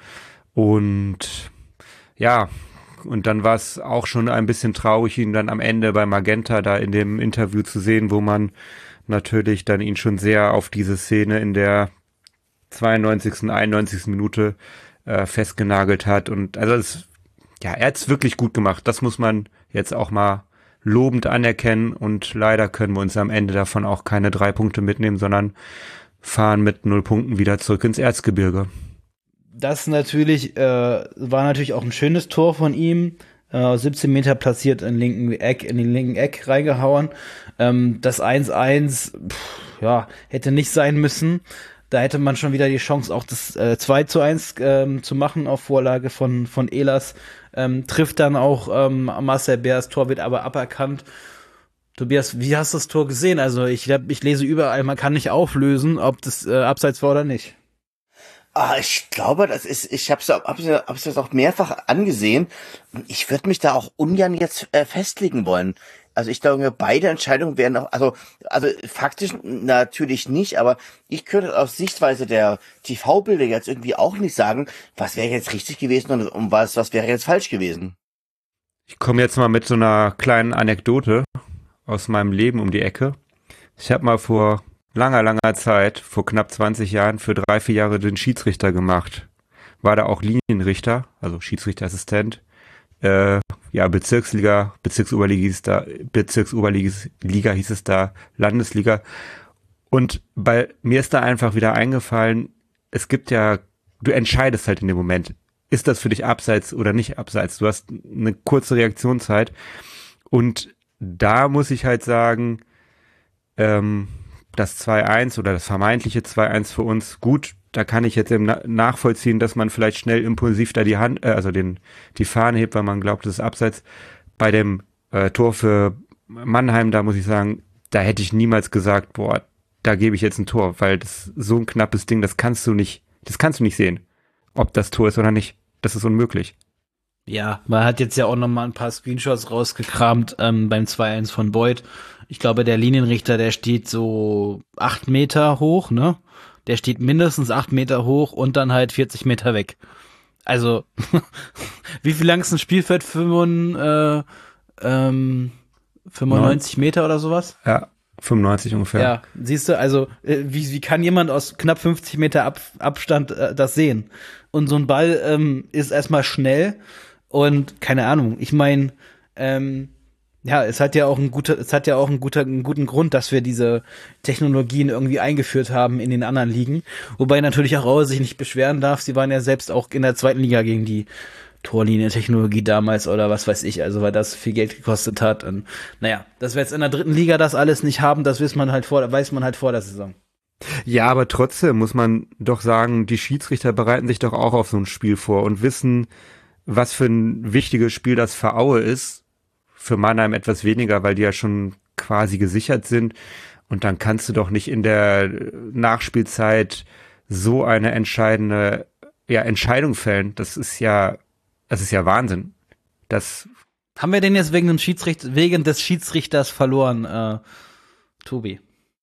Und ja, und dann war es auch schon ein bisschen traurig, ihn dann am Ende bei Magenta da in dem Interview zu sehen, wo man natürlich dann ihn schon sehr auf diese Szene in der zweiundneunzigsten, einundneunzigsten Minute äh, festgenagelt hat. Und also es, ja, er hat's wirklich gut gemacht. Das muss man jetzt auch mal lobend anerkennen. Und leider können wir uns am Ende davon auch keine drei Punkte mitnehmen, sondern fahren mit null Punkten wieder zurück ins Erzgebirge. Das natürlich, äh, war natürlich auch ein schönes Tor von ihm. Äh, siebzehn Meter platziert in linken Eck, in den linken Eck reingehauen. Ähm, das eins eins, pff, ja, hätte nicht sein müssen. Da hätte man schon wieder die Chance, auch das äh, zwei zu eins ähm, zu machen auf Vorlage von, von Ehlers. Ähm, trifft dann auch ähm, Marcel Bär, das Tor wird aber aberkannt. Tobias, wie hast du das Tor gesehen? Also ich, ich lese überall, man kann nicht auflösen, ob das äh, abseits war oder nicht. Ah, ich glaube, das ist, ich habe es hab's, hab's jetzt auch mehrfach angesehen. Ich würde mich da auch ungern jetzt äh, festlegen wollen. Also ich glaube, beide Entscheidungen wären auch, also, also faktisch natürlich nicht, aber ich könnte aus Sichtweise der T V-Bilder jetzt irgendwie auch nicht sagen, was wäre jetzt richtig gewesen und, und was, was wäre jetzt falsch gewesen. Ich komme jetzt mal mit so einer kleinen Anekdote aus meinem Leben um die Ecke. Ich habe mal vor langer, langer Zeit, vor knapp zwanzig Jahren, für drei, vier Jahre den Schiedsrichter gemacht. War da auch Linienrichter, also Schiedsrichterassistent. Äh, ja, Bezirksliga, Bezirksoberliga, Bezirksoberliga hieß es da, Landesliga. Und bei mir ist da einfach wieder eingefallen, es gibt ja, du entscheidest halt in dem Moment, ist das für dich abseits oder nicht abseits? Du hast eine kurze Reaktionszeit. Und da muss ich halt sagen, ähm, das zwei eins oder das vermeintliche zwei eins für uns, gut, da kann ich jetzt eben na- nachvollziehen, dass man vielleicht schnell impulsiv da die Hand, äh, also den die Fahne hebt, weil man glaubt, das ist abseits. Bei dem äh, Tor für Mannheim, da muss ich sagen, da hätte ich niemals gesagt, boah, da gebe ich jetzt ein Tor, weil das so ein knappes Ding, das kannst du nicht, das kannst du nicht sehen, ob das Tor ist oder nicht. Das ist unmöglich. Ja, man hat jetzt ja auch noch mal ein paar Screenshots rausgekramt ähm, beim zwei eins von Boyd. Ich glaube, der Linienrichter, der steht so acht Meter hoch, ne? Der steht mindestens acht Meter hoch und dann halt vierzig Meter weg. Also, wie viel lang ist ein Spielfeld? fünfundneunzig, äh, ähm, fünfundneunzig Meter oder sowas? Ja, fünfundneunzig ungefähr. Ja, siehst du, also äh, wie, wie kann jemand aus knapp fünfzig Meter Ab Abstand äh, das sehen? Und so ein Ball ähm, ist erstmal schnell und keine Ahnung, ich meine, ähm, ja, es hat ja auch ein guter, es hat ja auch einen, guter, einen guten Grund, dass wir diese Technologien irgendwie eingeführt haben in den anderen Ligen. Wobei natürlich auch Aue sich nicht beschweren darf. Sie waren ja selbst auch in der zweiten Liga gegen die Torlinientechnologie damals oder was weiß ich, also weil das viel Geld gekostet hat. Und naja, dass wir jetzt in der dritten Liga das alles nicht haben, das weiß man halt vor, weiß man halt vor der Saison. Ja, aber trotzdem muss man doch sagen, die Schiedsrichter bereiten sich doch auch auf so ein Spiel vor und wissen, was für ein wichtiges Spiel das für Aue ist. Für Mannheim etwas weniger, weil die ja schon quasi gesichert sind. Und dann kannst du doch nicht in der Nachspielzeit so eine entscheidende ja, Entscheidung fällen. Das ist ja, das ist ja Wahnsinn. Das Haben wir denn jetzt wegen dem Schiedsrichter, wegen des Schiedsrichters verloren, äh, Tobi?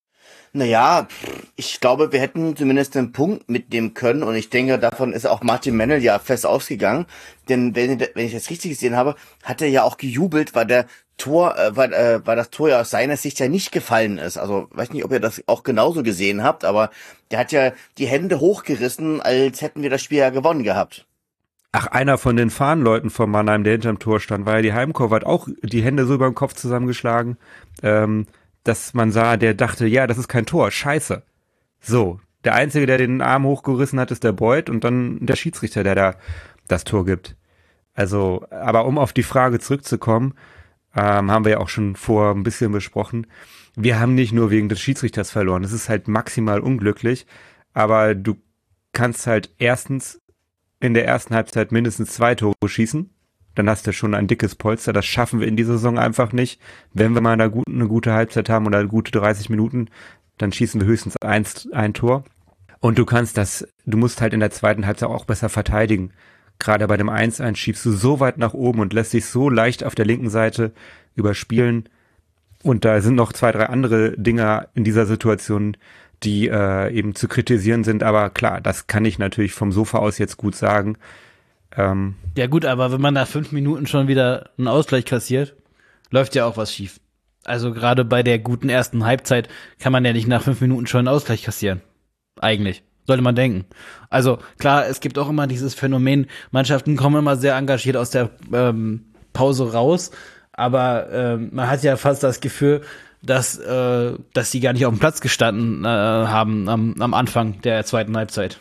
Naja, ich glaube, wir hätten zumindest einen Punkt mitnehmen können und ich denke, davon ist auch Martin Mennel ja fest ausgegangen, denn wenn, wenn ich das richtig gesehen habe, hat er ja auch gejubelt, weil der Tor, äh, weil, äh, weil das Tor ja aus seiner Sicht ja nicht gefallen ist. Also, weiß nicht, ob ihr das auch genauso gesehen habt, aber der hat ja die Hände hochgerissen, als hätten wir das Spiel ja gewonnen gehabt. Ach, einer von den Fahnenleuten von Mannheim, der hinterm Tor stand, war ja die Heimkurve, hat auch die Hände so über dem Kopf zusammengeschlagen, ähm, dass man sah, der dachte, ja, das ist kein Tor, scheiße. So, der Einzige, der den Arm hochgerissen hat, ist der Boyd und dann der Schiedsrichter, der da das Tor gibt. Also, aber um auf die Frage zurückzukommen, ähm, haben wir ja auch schon vor ein bisschen besprochen, wir haben nicht nur wegen des Schiedsrichters verloren, das ist halt maximal unglücklich, aber du kannst halt erstens in der ersten Halbzeit mindestens zwei Tore schießen, dann hast du schon ein dickes Polster. Das schaffen wir in dieser Saison einfach nicht. Wenn wir mal eine gute, eine gute Halbzeit haben oder eine gute dreißig Minuten, dann schießen wir höchstens eins, ein Tor. Und du kannst das, du musst halt in der zweiten Halbzeit auch besser verteidigen. Gerade bei dem eins eins schiebst du so weit nach oben und lässt dich so leicht auf der linken Seite überspielen. Und da sind noch zwei, drei andere Dinge in dieser Situation, die äh, eben zu kritisieren sind. Aber klar, das kann ich natürlich vom Sofa aus jetzt gut sagen. Ähm, Ja gut, aber wenn man nach fünf Minuten schon wieder einen Ausgleich kassiert, läuft ja auch was schief. Also gerade bei der guten ersten Halbzeit kann man ja nicht nach fünf Minuten schon einen Ausgleich kassieren. Eigentlich. Sollte man denken. Also klar, es gibt auch immer dieses Phänomen, Mannschaften kommen immer sehr engagiert aus der ähm, Pause raus, aber ähm, man hat ja fast das Gefühl, dass äh, dass die gar nicht auf dem Platz gestanden äh, haben am, am Anfang der zweiten Halbzeit.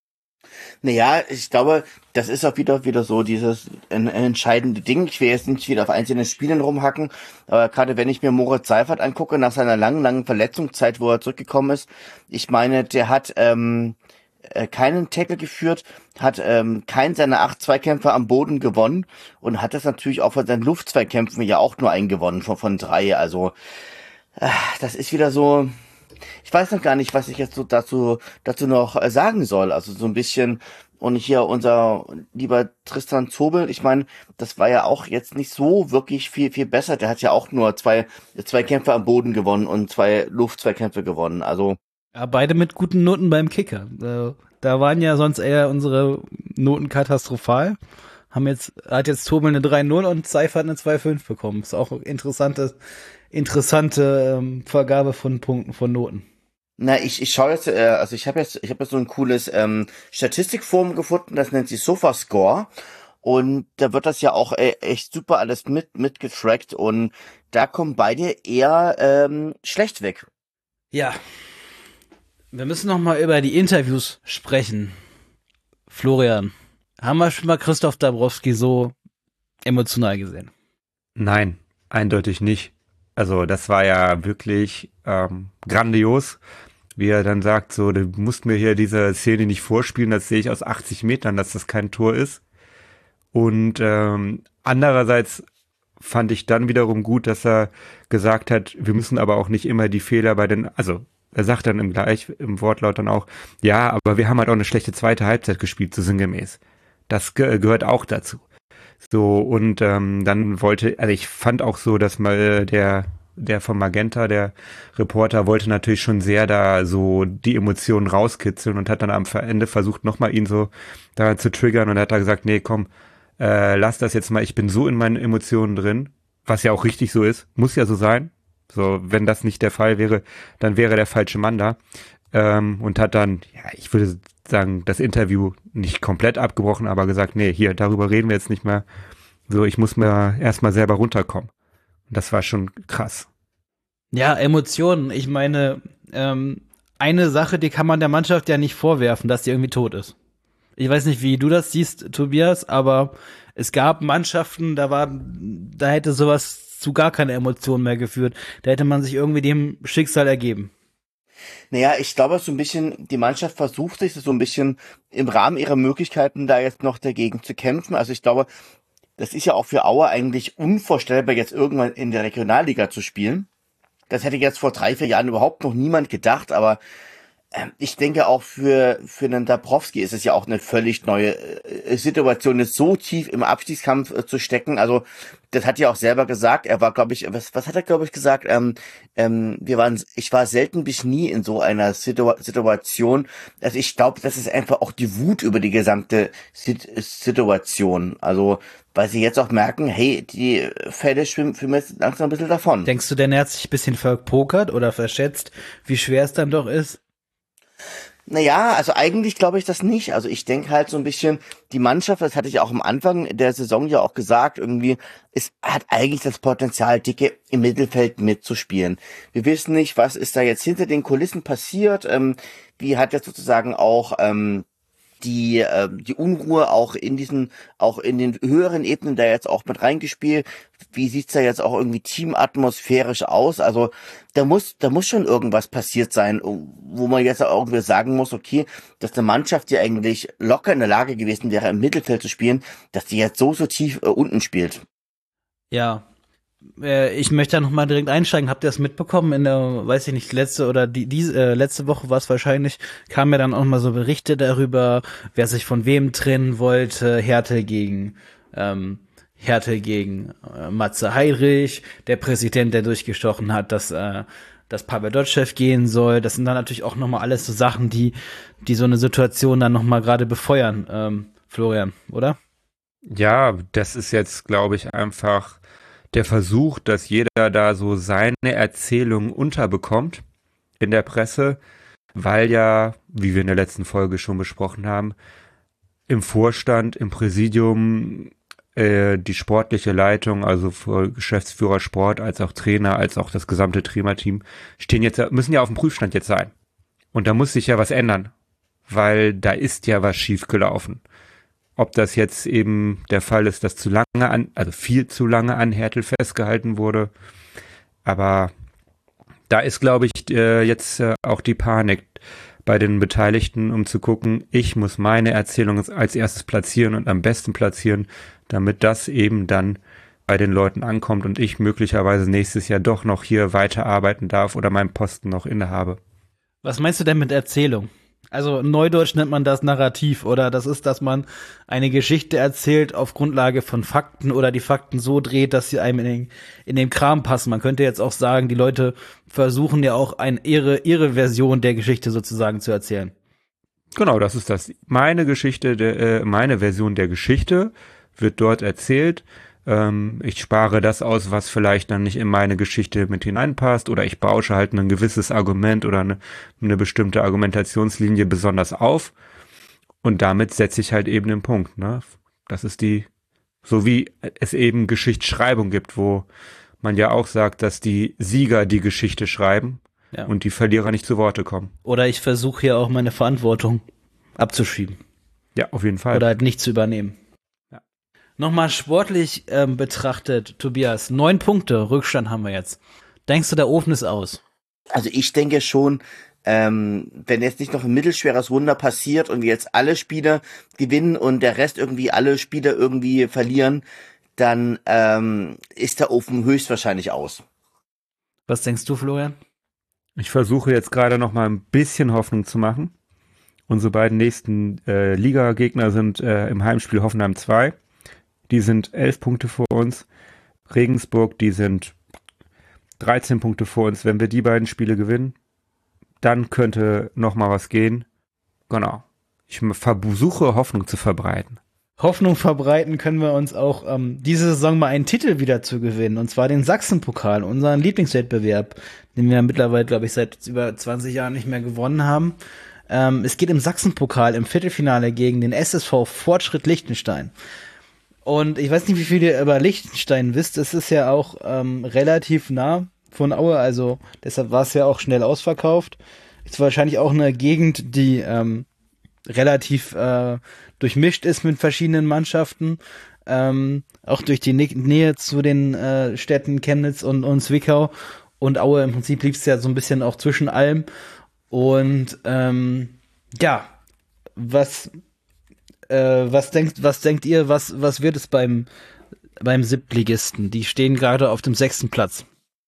Naja, ich glaube, das ist auch wieder wieder so dieses ein, ein entscheidende Ding. Ich will jetzt nicht wieder auf einzelne Spielen rumhacken, aber gerade wenn ich mir Moritz Seifert angucke, nach seiner langen, langen Verletzungszeit, wo er zurückgekommen ist, ich meine, der hat ähm, äh, keinen Tackle geführt, hat ähm, keinen seiner acht Zweikämpfe am Boden gewonnen und hat das natürlich auch von seinen Luftzweikämpfen ja auch nur einen gewonnen von, von drei. Also äh, das ist wieder so... Ich weiß noch gar nicht, was ich jetzt so dazu dazu noch äh, sagen soll. Also so ein bisschen, Und hier unser lieber Tristan Zobel, ich meine, das war ja auch jetzt nicht so wirklich viel, viel besser. Der hat ja auch nur zwei, zwei Kämpfe am Boden gewonnen und zwei Luftzweikämpfe gewonnen. Also Ja, beide mit guten Noten beim Kicker. Da, da waren ja sonst eher unsere Noten katastrophal. Haben jetzt, hat jetzt Tobel eine drei null und Seifert eine zwei fünf bekommen. Ist auch interessante, interessante ähm, Vergabe von Punkten, von Noten. Na, ich, ich schaue jetzt, äh, also ich habe jetzt, ich habe jetzt so ein cooles ähm, Statistikforum gefunden, das nennt sich SofaScore. Und da wird das ja auch äh, echt super alles mit mitgetrackt und da kommen beide eher ähm, schlecht weg. Ja. Wir müssen noch mal über die Interviews sprechen. Florian, haben wir schon mal Christoph Dabrowski so emotional gesehen? Nein, eindeutig nicht. Also das war ja wirklich ähm, grandios, wie er dann sagt, so, du musst mir hier diese Szene nicht vorspielen, das sehe ich aus achtzig Metern, dass das kein Tor ist. Und ähm, andererseits fand ich dann wiederum gut, dass er gesagt hat, wir müssen aber auch nicht immer die Fehler bei den, also er sagt dann im gleich, im Wortlaut dann auch, ja, aber wir haben halt auch eine schlechte zweite Halbzeit gespielt, so sinngemäß. Das ge- gehört auch dazu. So, und ähm, dann wollte, also ich fand auch so, dass mal der, der von Magenta, der Reporter, wollte natürlich schon sehr da so die Emotionen rauskitzeln und hat dann am Ende versucht, nochmal ihn so da zu triggern und hat da gesagt, nee, komm, äh, lass das jetzt mal, ich bin so in meinen Emotionen drin, was ja auch richtig so ist, muss ja so sein. So, wenn das nicht der Fall wäre, dann wäre der falsche Mann da. Ähm, und hat dann, ja, ich würde sagen, das Interview nicht komplett abgebrochen, aber gesagt, nee, hier, darüber reden wir jetzt nicht mehr. So, ich muss mir erstmal selber runterkommen. Und das war schon krass. Ja, Emotionen. Ich meine, ähm, eine Sache, die kann man der Mannschaft ja nicht vorwerfen, dass sie irgendwie tot ist. Ich weiß nicht, wie du das siehst, Tobias, aber es gab Mannschaften, da war, da hätte sowas zu gar keine Emotionen mehr geführt. Da hätte man sich irgendwie dem Schicksal ergeben. Naja, ich glaube, so ein bisschen, die Mannschaft versucht sich so ein bisschen im Rahmen ihrer Möglichkeiten da jetzt noch dagegen zu kämpfen. Also ich glaube, das ist ja auch für Aue eigentlich unvorstellbar, jetzt irgendwann in der Regionalliga zu spielen. Das hätte jetzt vor drei, vier Jahren überhaupt noch niemand gedacht, aber äh, ich denke auch für für einen Dabrowski ist es ja auch eine völlig neue äh, Situation, jetzt so tief im Abstiegskampf äh, zu stecken. Also das hat ja auch selber gesagt. Er war, glaube ich, was was hat er, glaube ich, gesagt? Ähm, ähm, wir waren, ich war selten bis nie in so einer Situ- Situation. Also ich glaube, das ist einfach auch die Wut über die gesamte Sit- Situation. Also weil sie jetzt auch merken, hey, die Fälle schwimmen für mich langsam ein bisschen davon. Denkst du denn, er hat sich ein bisschen verpokert oder verschätzt, wie schwer es dann doch ist? Naja, also eigentlich glaube ich das nicht. Also ich denke halt so ein bisschen, die Mannschaft, das hatte ich auch am Anfang der Saison ja auch gesagt, irgendwie, es hat eigentlich das Potenzial, dicke im Mittelfeld mitzuspielen. Wir wissen nicht, was ist da jetzt hinter den Kulissen passiert, ähm, wie hat jetzt sozusagen auch ähm, die äh, die Unruhe auch in diesen, auch in den höheren Ebenen da jetzt auch mit reingespielt. Wie sieht's da jetzt auch irgendwie teamatmosphärisch aus? Also da muss da muss schon irgendwas passiert sein, wo man jetzt auch irgendwie sagen muss, okay, dass eine Mannschaft, die eigentlich locker in der Lage gewesen wäre, im Mittelfeld zu spielen, dass die jetzt so so tief äh, unten spielt. Ja, äh, ich möchte da noch mal direkt einsteigen. Habt ihr das mitbekommen? In der, weiß ich nicht, letzte oder die, die äh, letzte Woche war es wahrscheinlich, kamen ja dann auch mal so Berichte darüber, wer sich von wem trennen wollte. Härte gegen ähm, Härte gegen äh, Matze Heidrich, der Präsident, der durchgestochen hat, dass äh, dass Pavel Dotschew gehen soll. Das sind dann natürlich auch noch mal alles so Sachen, die die so eine Situation dann noch mal gerade befeuern. Ähm, Florian, oder? Ja, das ist jetzt, glaube ich, einfach der Versuch, dass jeder da so seine Erzählung unterbekommt in der Presse, weil ja, wie wir in der letzten Folge schon besprochen haben, im Vorstand, im Präsidium, äh, die sportliche Leitung, also für Geschäftsführer Sport, als auch Trainer, als auch das gesamte Trainerteam, stehen jetzt, müssen ja auf dem Prüfstand jetzt sein. Und da muss sich ja was ändern, weil da ist ja was schiefgelaufen. Ob das jetzt eben der Fall ist, dass zu lange an, also viel zu lange an Härtel festgehalten wurde. Aber da ist, glaube ich, äh, jetzt äh, auch die Panik bei den Beteiligten, um zu gucken, ich muss meine Erzählung als erstes platzieren und am besten platzieren, damit das eben dann bei den Leuten ankommt und ich möglicherweise nächstes Jahr doch noch hier weiterarbeiten darf oder meinen Posten noch innehabe. Was meinst du denn mit Erzählung? Also neudeutsch nennt man das Narrativ, oder das ist, dass man eine Geschichte erzählt auf Grundlage von Fakten oder die Fakten so dreht, dass sie einem in den, in den Kram passen. Man könnte jetzt auch sagen, die Leute versuchen ja auch ein, ihre, ihre Version der Geschichte sozusagen zu erzählen. Genau, das ist das. Meine Geschichte, der, äh, meine Version der Geschichte wird dort erzählt. Ähm, ich spare das aus, was vielleicht dann nicht in meine Geschichte mit hineinpasst, oder ich bausche halt ein gewisses Argument oder eine, eine bestimmte Argumentationslinie besonders auf. Und damit setze ich halt eben den Punkt, ne? Das ist die, so wie es eben Geschichtsschreibung gibt, wo man ja auch sagt, dass die Sieger die Geschichte schreiben. Ja. Und die Verlierer nicht zu Worte kommen. Oder ich versuche hier auch meine Verantwortung abzuschieben. Ja, auf jeden Fall. Oder halt nicht zu übernehmen. Ja. Nochmal sportlich ähm, betrachtet, Tobias, neun Punkte Rückstand haben wir jetzt. Denkst du, der Ofen ist aus? Also ich denke schon, ähm, wenn jetzt nicht noch ein mittelschweres Wunder passiert und wir jetzt alle Spiele gewinnen und der Rest irgendwie alle Spiele irgendwie verlieren, dann ähm, ist der Ofen höchstwahrscheinlich aus. Was denkst du, Florian? Ich versuche jetzt gerade noch mal ein bisschen Hoffnung zu machen. Unsere beiden nächsten äh, Liga-Gegner sind äh, im Heimspiel Hoffenheim zwei. Die sind elf Punkte vor uns. Regensburg, die sind dreizehn Punkte vor uns. Wenn wir die beiden Spiele gewinnen, dann könnte noch mal was gehen. Genau. Ich versuche Hoffnung zu verbreiten. Hoffnung verbreiten können wir uns auch ähm, diese Saison mal einen Titel wieder zu gewinnen, und zwar den Sachsenpokal, unseren Lieblingswettbewerb, den wir mittlerweile, glaube ich, seit über zwanzig Jahren nicht mehr gewonnen haben. Ähm, es geht im Sachsenpokal im Viertelfinale gegen den S S V Fortschritt Liechtenstein. Und ich weiß nicht, wie viel ihr über Liechtenstein wisst, es ist ja auch ähm, relativ nah von Aue, also deshalb war es ja auch schnell ausverkauft. Ist wahrscheinlich auch eine Gegend, die ähm, relativ äh, durchmischt ist mit verschiedenen Mannschaften, ähm, auch durch die Nä- Nähe zu den äh, Städten Chemnitz und, und Zwickau, und Aue im Prinzip liegt es ja so ein bisschen auch zwischen allem. Und ähm, ja, was äh, was denkt was denkt ihr, was was wird es beim beim Siebtligisten? Die stehen gerade auf dem sechsten Platz.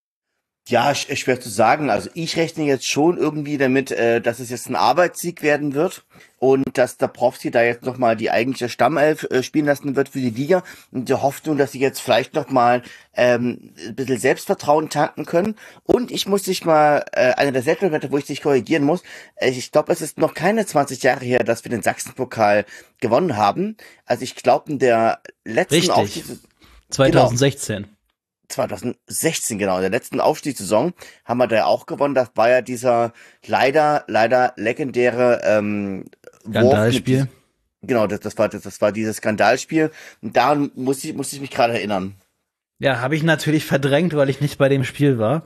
Ja, sch- schwer zu sagen. Also ich rechne jetzt schon irgendwie damit, äh, dass es jetzt ein Arbeitssieg werden wird und dass Dabrowski da jetzt nochmal die eigentliche Stammelf äh, spielen lassen wird für die Liga, und die Hoffnung, dass sie jetzt vielleicht nochmal ähm, ein bisschen Selbstvertrauen tanken können. Und ich muss dich mal, äh, einer der seltenen Momente, wo ich dich korrigieren muss, äh, ich glaube, es ist noch keine zwanzig Jahre her, dass wir den Sachsenpokal gewonnen haben. Also ich glaube, in der letzten Richtig. Aufstiegs- zwanzig sechzehn. zwanzig sechzehn, genau, in der letzten Aufstiegssaison haben wir da ja auch gewonnen. Das war ja dieser leider, leider legendäre ähm, Skandalspiel. Wurf mit, genau, das, das war das, das war dieses Skandalspiel. Und daran muss ich, muss ich mich gerade erinnern. Ja, habe ich natürlich verdrängt, weil ich nicht bei dem Spiel war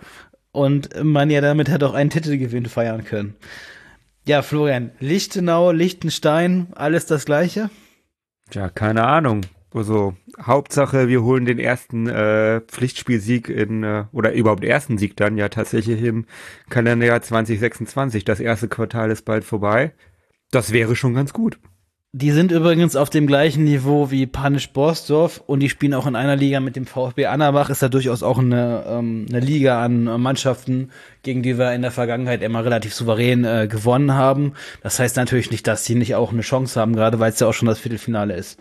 und man ja damit hat auch einen Titelgewinn feiern können. Ja, Florian, Lichtenau, Liechtenstein, alles das Gleiche? Ja, keine Ahnung. Also Hauptsache, wir holen den ersten äh, Pflichtspielsieg in, äh, oder überhaupt ersten Sieg dann ja tatsächlich im Kalenderjahr zwanzig sechsundzwanzig. Das erste Quartal ist bald vorbei. Das wäre schon ganz gut. Die sind übrigens auf dem gleichen Niveau wie Panisch Borsdorf und die spielen auch in einer Liga mit dem VfB Annerbach. Ist ja durchaus auch eine, ähm, eine Liga an äh, Mannschaften, gegen die wir in der Vergangenheit immer relativ souverän äh, gewonnen haben. Das heißt natürlich nicht, dass die nicht auch eine Chance haben, gerade weil es ja auch schon das Viertelfinale ist.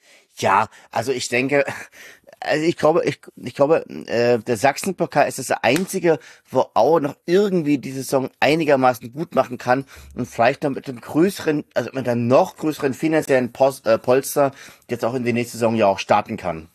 Ja, also ich denke, also ich glaube, ich, ich glaube, äh, der Sachsenpokal ist das einzige, wo Aue noch irgendwie die Saison einigermaßen gut machen kann und vielleicht noch mit einem größeren, also mit einem noch größeren finanziellen Pos, äh, Polster jetzt auch in die nächste Saison ja auch starten kann.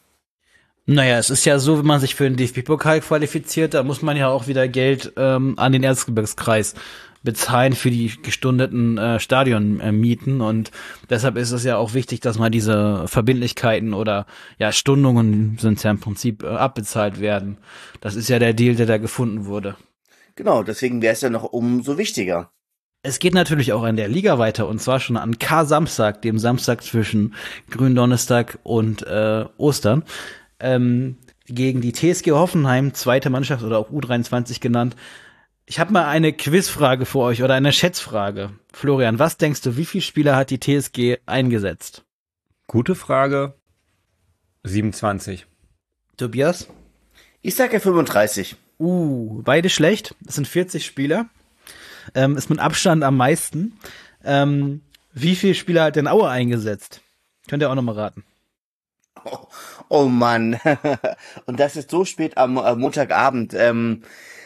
Naja, es ist ja so, wenn man sich für den D F B-Pokal qualifiziert, da muss man ja auch wieder Geld ähm, an den Erzgebirgskreis bezahlen für die gestundeten äh, Stadionmieten, äh, und deshalb ist es ja auch wichtig, dass mal diese Verbindlichkeiten oder ja Stundungen sind ja im Prinzip äh, abbezahlt werden. Das ist ja der Deal, der da gefunden wurde. Genau, deswegen wäre es ja noch umso wichtiger. Es geht natürlich auch in der Liga weiter, und zwar schon an Kar-Samstag, dem Samstag zwischen Gründonnerstag und äh, Ostern, ähm, gegen die T S G Hoffenheim, zweite Mannschaft oder auch U dreiundzwanzig genannt. Ich habe mal eine Quizfrage für euch oder eine Schätzfrage. Florian, was denkst du, wie viele Spieler hat die T S G eingesetzt? Gute Frage. siebenundzwanzig. Tobias? Ich sage fünfunddreißig. Uh, beide schlecht. Es sind vierzig Spieler. Ähm, ist mit Abstand am meisten. Ähm, wie viele Spieler hat denn Aue eingesetzt? Könnt ihr auch nochmal raten. Oh, oh Mann. Und das ist so spät am, am Montagabend. Ähm,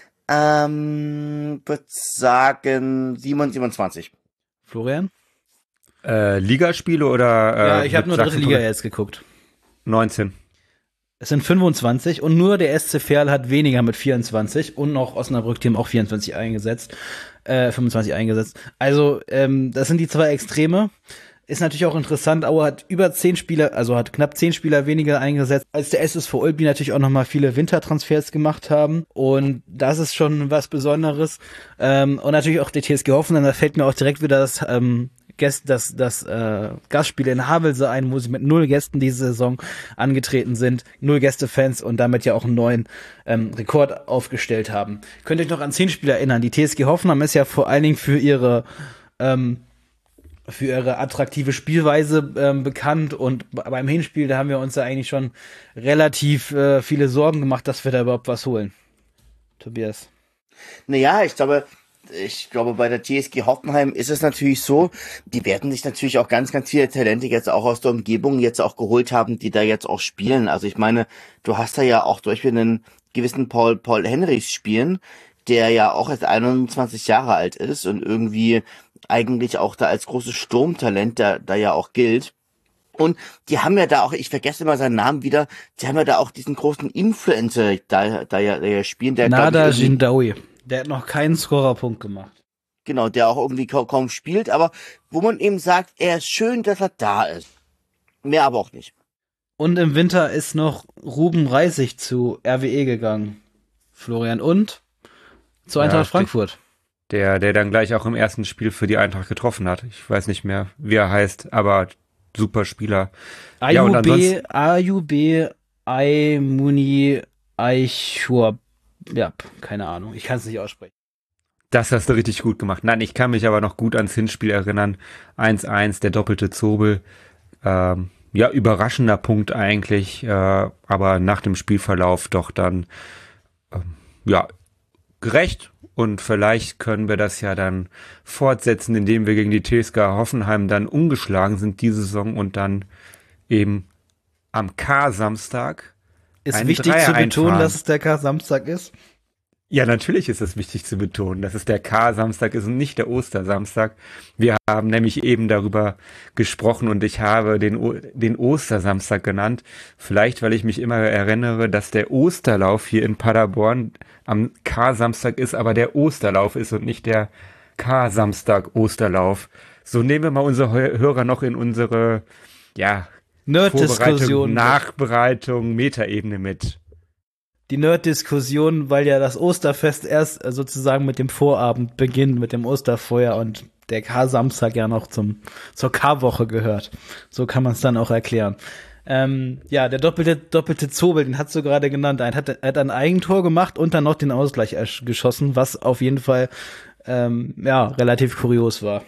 ähm, würde sagen siebenundzwanzig. Florian? Äh, Ligaspiele oder? Äh, Ja, ich habe mit nur dritte Sachsen- Liga jetzt geguckt. neunzehn. Es sind fünfundzwanzig und nur der S C Verl hat weniger mit vierundzwanzig und noch Osnabrück, die haben auch vierundzwanzig eingesetzt, äh, fünfundzwanzig eingesetzt. Also, ähm, das sind die zwei Extreme. Ist natürlich auch interessant, Aue hat über zehn Spieler, also hat knapp zehn Spieler weniger eingesetzt, als der S S V Ulm, die natürlich auch nochmal viele Wintertransfers gemacht haben. Und das ist schon was Besonderes. Ähm, und natürlich auch der T S G Hoffenheim, da fällt mir auch direkt wieder das, ähm, Gäste, das, das äh, Gastspiel in Havelse ein, wo sie mit null Gästen diese Saison angetreten sind, null Gästefans und damit ja auch einen neuen ähm, Rekord aufgestellt haben. Könnt ihr euch noch an zehn Spieler erinnern? Die T S G Hoffenheim ist ja vor allen Dingen für ihre ähm, für ihre attraktive Spielweise ähm, bekannt und b- beim Hinspiel, da haben wir uns ja eigentlich schon relativ äh, viele Sorgen gemacht, dass wir da überhaupt was holen. Tobias. Naja, ich glaube, ich glaube, bei der T S G Hoffenheim ist es natürlich so, die werden sich natürlich auch ganz, ganz viele Talente jetzt auch aus der Umgebung jetzt auch geholt haben, die da jetzt auch spielen. Also ich meine, du hast da ja auch zum Beispiel einen gewissen Paul, Paul Henrichs spielen, der ja auch erst einundzwanzig Jahre alt ist und irgendwie eigentlich auch da als großes Sturmtalent da, da ja auch gilt. Und die haben ja da auch, ich vergesse immer seinen Namen wieder, die haben ja da auch diesen großen Influencer da, da ja, da ja spielen, der glaub ich, Nada irgendwie- Jindawi. Der hat noch keinen Scorerpunkt gemacht. genau, der auch irgendwie kaum, kaum spielt, aber wo man eben sagt, er ist schön, dass er da ist. Mehr aber auch nicht. Und im Winter ist noch Ruben Reisig zu R W E gegangen. Florian und zu Ja, Eintracht steht- Frankfurt. Der, der dann gleich auch im ersten Spiel für die Eintracht getroffen hat. Ich weiß nicht mehr, wie er heißt, aber super Spieler. Ja, und A U B, ansonsten- A U B, Aimuni, Aichur. Ja, keine Ahnung. Ich kann es nicht aussprechen. Das hast du richtig gut gemacht. Nein, ich kann mich aber noch gut ans Hinspiel erinnern. eins eins, der doppelte Zobel. Ähm, ja, überraschender Punkt eigentlich, äh, aber nach dem Spielverlauf doch dann, ähm, ja, gerecht. Und vielleicht können wir das ja dann fortsetzen, indem wir gegen die T S G Hoffenheim dann ungeschlagen sind diese Saison und dann eben am K-Samstag Ist einen wichtig Dreier zu betonen, einfahren. dass es der K-Samstag ist. Ja, natürlich ist es wichtig zu betonen, dass es der K-Samstag ist und nicht der Ostersamstag. Wir haben nämlich eben darüber gesprochen und ich habe den, O- den Ostersamstag genannt. Vielleicht, weil ich mich immer erinnere, dass der Osterlauf hier in Paderborn am K-Samstag ist, aber der Osterlauf ist und nicht der K-Samstag-Osterlauf. So nehmen wir mal unsere Hö- Hörer noch in unsere, ja, Vorbereitung, Nerd-Diskussion. Nachbereitung, Metaebene mit. Die Nerd-Diskussion, weil ja das Osterfest erst äh, sozusagen mit dem Vorabend beginnt, mit dem Osterfeuer und der K-Samstag ja noch zum, zur K-Woche gehört. So kann man es dann auch erklären. Ähm, ja, der doppelte, doppelte Zobel, den hast du gerade genannt. Er hat, er hat ein Eigentor gemacht und dann noch den Ausgleich ersch- geschossen, was auf jeden Fall ähm, ja, relativ kurios war.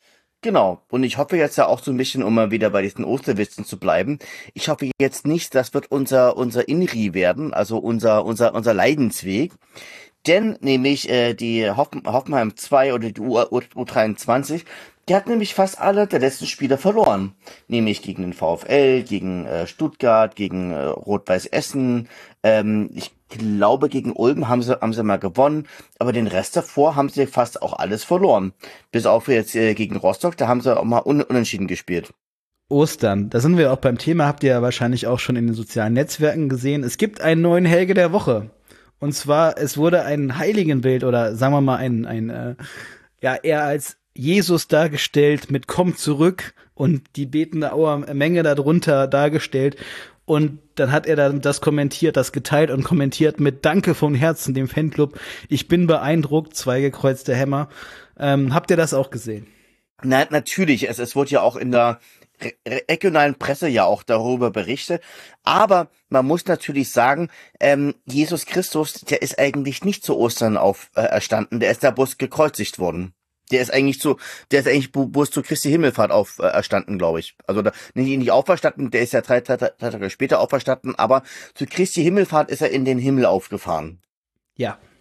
Genau. Und ich hoffe jetzt ja auch so ein bisschen, um mal wieder bei diesen Osterwitzen zu bleiben. Ich hoffe jetzt nicht, das wird unser, unser Inri werden, also unser, unser, unser Leidensweg. Denn nämlich, äh, die Hoffen, Hoffenheim zwei oder die U, U dreiundzwanzig, die hat nämlich fast alle der letzten Spieler verloren. Nämlich gegen den VfL, gegen äh, Stuttgart, gegen äh, Rot-Weiß Essen. Ähm, ich glaube, gegen Ulm haben sie, haben sie mal gewonnen. Aber den Rest davor haben sie fast auch alles verloren. Bis auf jetzt äh, gegen Rostock, da haben sie auch mal un unentschieden gespielt. Ostern, da sind wir auch beim Thema, habt ihr ja wahrscheinlich auch schon in den sozialen Netzwerken gesehen. Es gibt einen neuen Helge der Woche. Und zwar, es wurde ein Heiligenbild oder sagen wir mal ein, ein äh, ja, eher als Jesus dargestellt mit Komm zurück und die betende Auer Menge darunter dargestellt. Und dann hat er dann das kommentiert, das geteilt und kommentiert mit Danke vom Herzen dem Fanclub. Ich bin beeindruckt, zwei gekreuzte Hämmer. Ähm, habt ihr das auch gesehen? Na, natürlich, es, es wurde ja auch in der re regionalen Presse ja auch darüber berichtet, aber man muss natürlich sagen, ähm, Jesus Christus, der ist eigentlich nicht zu Ostern auferstanden, äh, der ist da bloß gekreuzigt worden. Der ist eigentlich zu, der ist eigentlich bloß zu Christi Himmelfahrt auferstanden, äh, glaube ich. Also da, nicht, nicht auferstanden, der ist ja drei, drei, drei Tage später auferstanden, aber zu Christi Himmelfahrt ist er in den Himmel aufgefahren. Ja.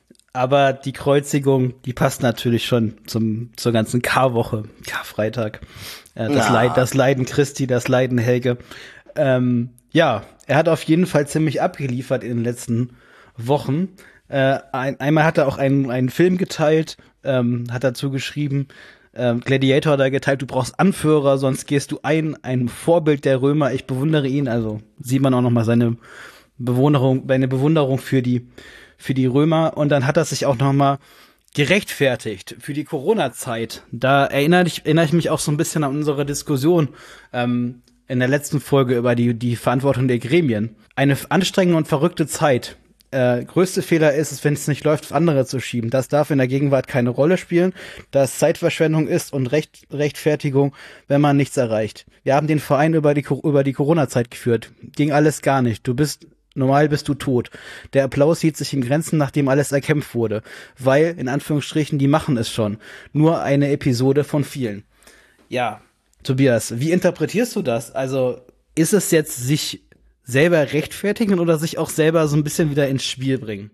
Aber die Kreuzigung, die passt natürlich schon zum, zur ganzen Karwoche, Karfreitag. Äh, das, Ja. Leid, das Leiden Christi, das Leiden Helge. Ähm, ja, er hat auf jeden Fall ziemlich abgeliefert in den letzten Wochen. Äh, ein, einmal hat er auch einen, einen Film geteilt, ähm, hat dazu geschrieben, ähm, Gladiator hat er geteilt, du brauchst Anführer, sonst gehst du ein, ein Vorbild der Römer. Ich bewundere ihn, also sieht man auch noch mal seine Bewunderung, seine Bewunderung für die für die Römer. Und dann hat er sich auch noch mal gerechtfertigt für die Corona-Zeit. Da erinnere ich, erinnere ich mich auch so ein bisschen an unsere Diskussion ähm, in der letzten Folge über die, die Verantwortung der Gremien. Eine anstrengende und verrückte Zeit. Äh, größte Fehler ist es, wenn es nicht läuft, auf andere zu schieben. Das darf in der Gegenwart keine Rolle spielen, da es Zeitverschwendung ist und Recht, Rechtfertigung, wenn man nichts erreicht. Wir haben den Verein über die, über die Corona-Zeit geführt. Ging alles gar nicht. Du bist Normal bist du tot. Der Applaus hielt sich in Grenzen, nachdem alles erkämpft wurde. Weil, in Anführungsstrichen, die machen es schon. Nur eine Episode von vielen. Ja, Tobias, wie interpretierst du das? Also, ist es jetzt sich selber rechtfertigen oder sich auch selber so ein bisschen wieder ins Spiel bringen?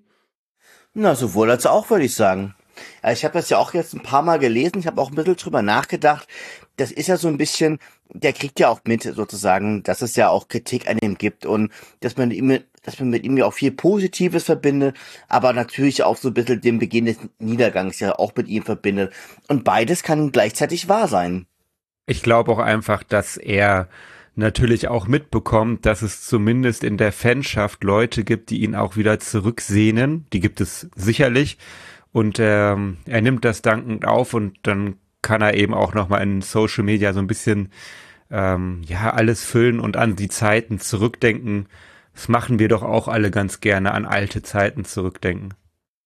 Na, sowohl als auch, würde ich sagen. Ja, ich habe das ja auch jetzt ein paar Mal gelesen, ich habe auch ein bisschen drüber nachgedacht. Das ist ja so ein bisschen, der kriegt ja auch mit, sozusagen, dass es ja auch Kritik an ihm gibt und dass man ihm, dass man mit ihm ja auch viel Positives verbindet, aber natürlich auch so ein bisschen den Beginn des Niedergangs ja auch mit ihm verbindet. Und beides kann gleichzeitig wahr sein. Ich glaube auch einfach, dass er natürlich auch mitbekommt, dass es zumindest in der Fanschaft Leute gibt, die ihn auch wieder zurücksehnen. Die gibt es sicherlich. Und ähm, er nimmt das dankend auf und dann kann er eben auch nochmal in Social Media so ein bisschen ähm, ja alles füllen und an die Zeiten zurückdenken. Das machen wir doch auch alle ganz gerne, an alte Zeiten zurückdenken.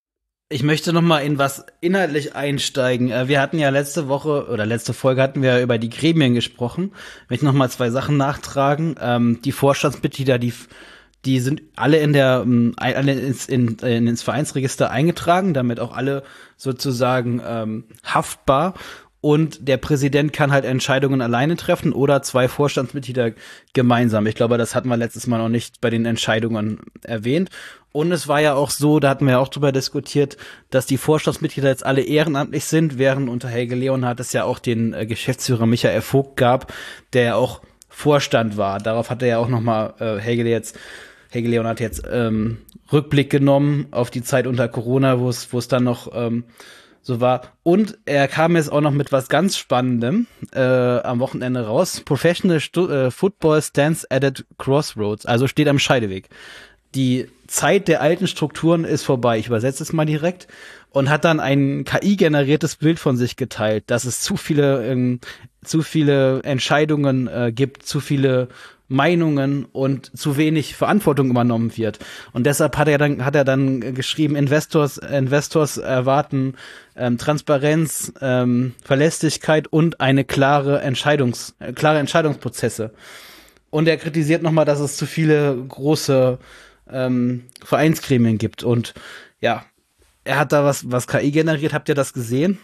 Ich möchte noch mal in was inhaltlich einsteigen. Wir hatten ja letzte Woche oder letzte Folge hatten wir über die Gremien gesprochen. Ich möchte noch mal zwei Sachen nachtragen. Ähm, die Vorstandsmitglieder, die die sind alle in der alle ins, in, in, ins Vereinsregister eingetragen, damit auch alle sozusagen ähm, haftbar. Und der Präsident kann halt Entscheidungen alleine treffen oder zwei Vorstandsmitglieder gemeinsam. Ich glaube, das hatten wir letztes Mal noch nicht bei den Entscheidungen erwähnt. Und es war ja auch so, da hatten wir ja auch drüber diskutiert, dass die Vorstandsmitglieder jetzt alle ehrenamtlich sind, während unter Helge Leonhardt es ja auch den äh, Geschäftsführer Michael Vogt gab, der ja auch Vorstand war. Darauf hat er ja auch noch mal äh, Helge jetzt Helge Leonhardt jetzt ähm, Rückblick genommen auf die Zeit unter Corona, wo es wo es dann noch ähm, so war. Und er kam jetzt auch noch mit was ganz Spannendem äh, am Wochenende raus. Professional Stu- äh, Football stands at a crossroads, also steht am Scheideweg. Die Zeit der alten Strukturen ist vorbei. Ich übersetze es mal direkt. Und hat dann ein K I-generiertes Bild von sich geteilt, dass es zu viele, ähm, zu viele Entscheidungen äh, gibt, zu viele Meinungen und zu wenig Verantwortung übernommen wird. Und deshalb hat er dann, hat er dann geschrieben, Investors, Investors erwarten ähm, Transparenz, ähm, Verlässlichkeit und eine klare Entscheidungs, äh, klare Entscheidungsprozesse. Und er kritisiert nochmal, dass es zu viele große ähm, Vereinsgremien gibt. Und ja, er hat da was, was K I generiert. Habt ihr das gesehen?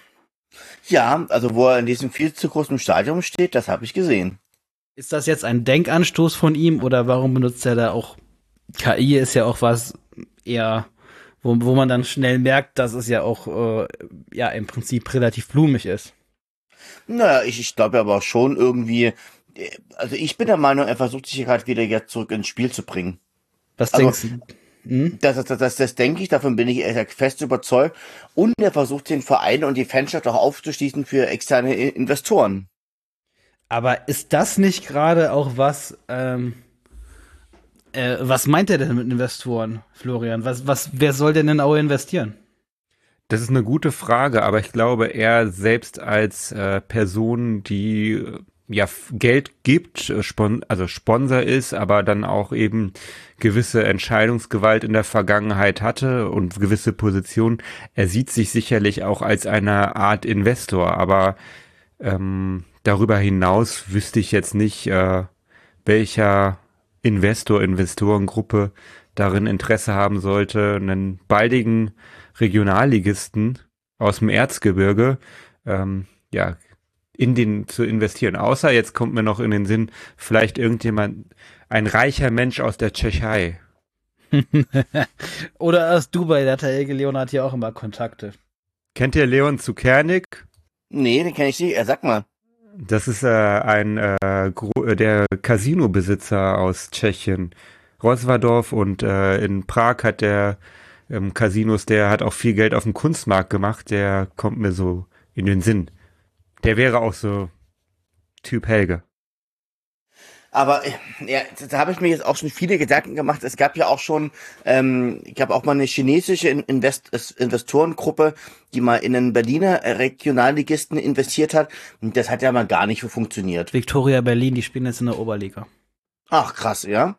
Ja, also wo er in diesem viel zu großen Stadion steht, das habe ich gesehen. Ist das jetzt ein Denkanstoß von ihm oder warum benutzt er da auch K I? Ist ja auch was eher, wo, wo man dann schnell merkt, dass es ja auch äh, ja im Prinzip relativ blumig ist. Naja, ich, ich glaube aber auch schon irgendwie, also ich bin der Meinung, er versucht sich hier gerade wieder jetzt zurück ins Spiel zu bringen. Was Also, denkst du? Hm? Das, das, das, das denke ich, davon bin ich fest überzeugt. Und er versucht den Verein und die Fanschaft auch aufzuschließen für externe Investoren. Aber ist das nicht gerade auch was, ähm, äh, was meint er denn mit Investoren, Florian? Was, was, wer soll denn in Aue investieren? Das ist eine gute Frage, aber ich glaube, er selbst als äh, Person, die äh, ja Geld gibt, äh, spon- also Sponsor ist, aber dann auch eben gewisse Entscheidungsgewalt in der Vergangenheit hatte und gewisse Positionen. Er sieht sich sicherlich auch als eine Art Investor, aber ähm, darüber hinaus wüsste ich jetzt nicht, äh, welcher Investor, Investorengruppe darin Interesse haben sollte, einen baldigen Regionalligisten aus dem Erzgebirge ähm, ja in den zu investieren. Außer jetzt kommt mir noch in den Sinn, vielleicht irgendjemand, ein reicher Mensch aus der Tschechei. Oder aus Dubai, da hat der Helge Leonhardt hier auch immer Kontakte. Kennt ihr Leon Zukernik? Nee, den kenne ich nicht. Er sag mal. Das ist äh, ein äh, Gro- der Casino-Besitzer aus Tschechien. Rozvadov, und äh, in Prag hat der ähm, Casinos, der hat auch viel Geld auf dem Kunstmarkt gemacht, der kommt mir so in den Sinn. Der wäre auch so Typ Helge. Aber ja, da habe ich mir jetzt auch schon viele Gedanken gemacht. Es gab ja auch schon, ähm, ich habe auch mal eine chinesische Invest Investorengruppe, die mal in einen Berliner Regionalligisten investiert hat. Und das hat ja mal gar nicht so funktioniert. Viktoria Berlin, die spielen jetzt in der Oberliga. Ach, krass, ja.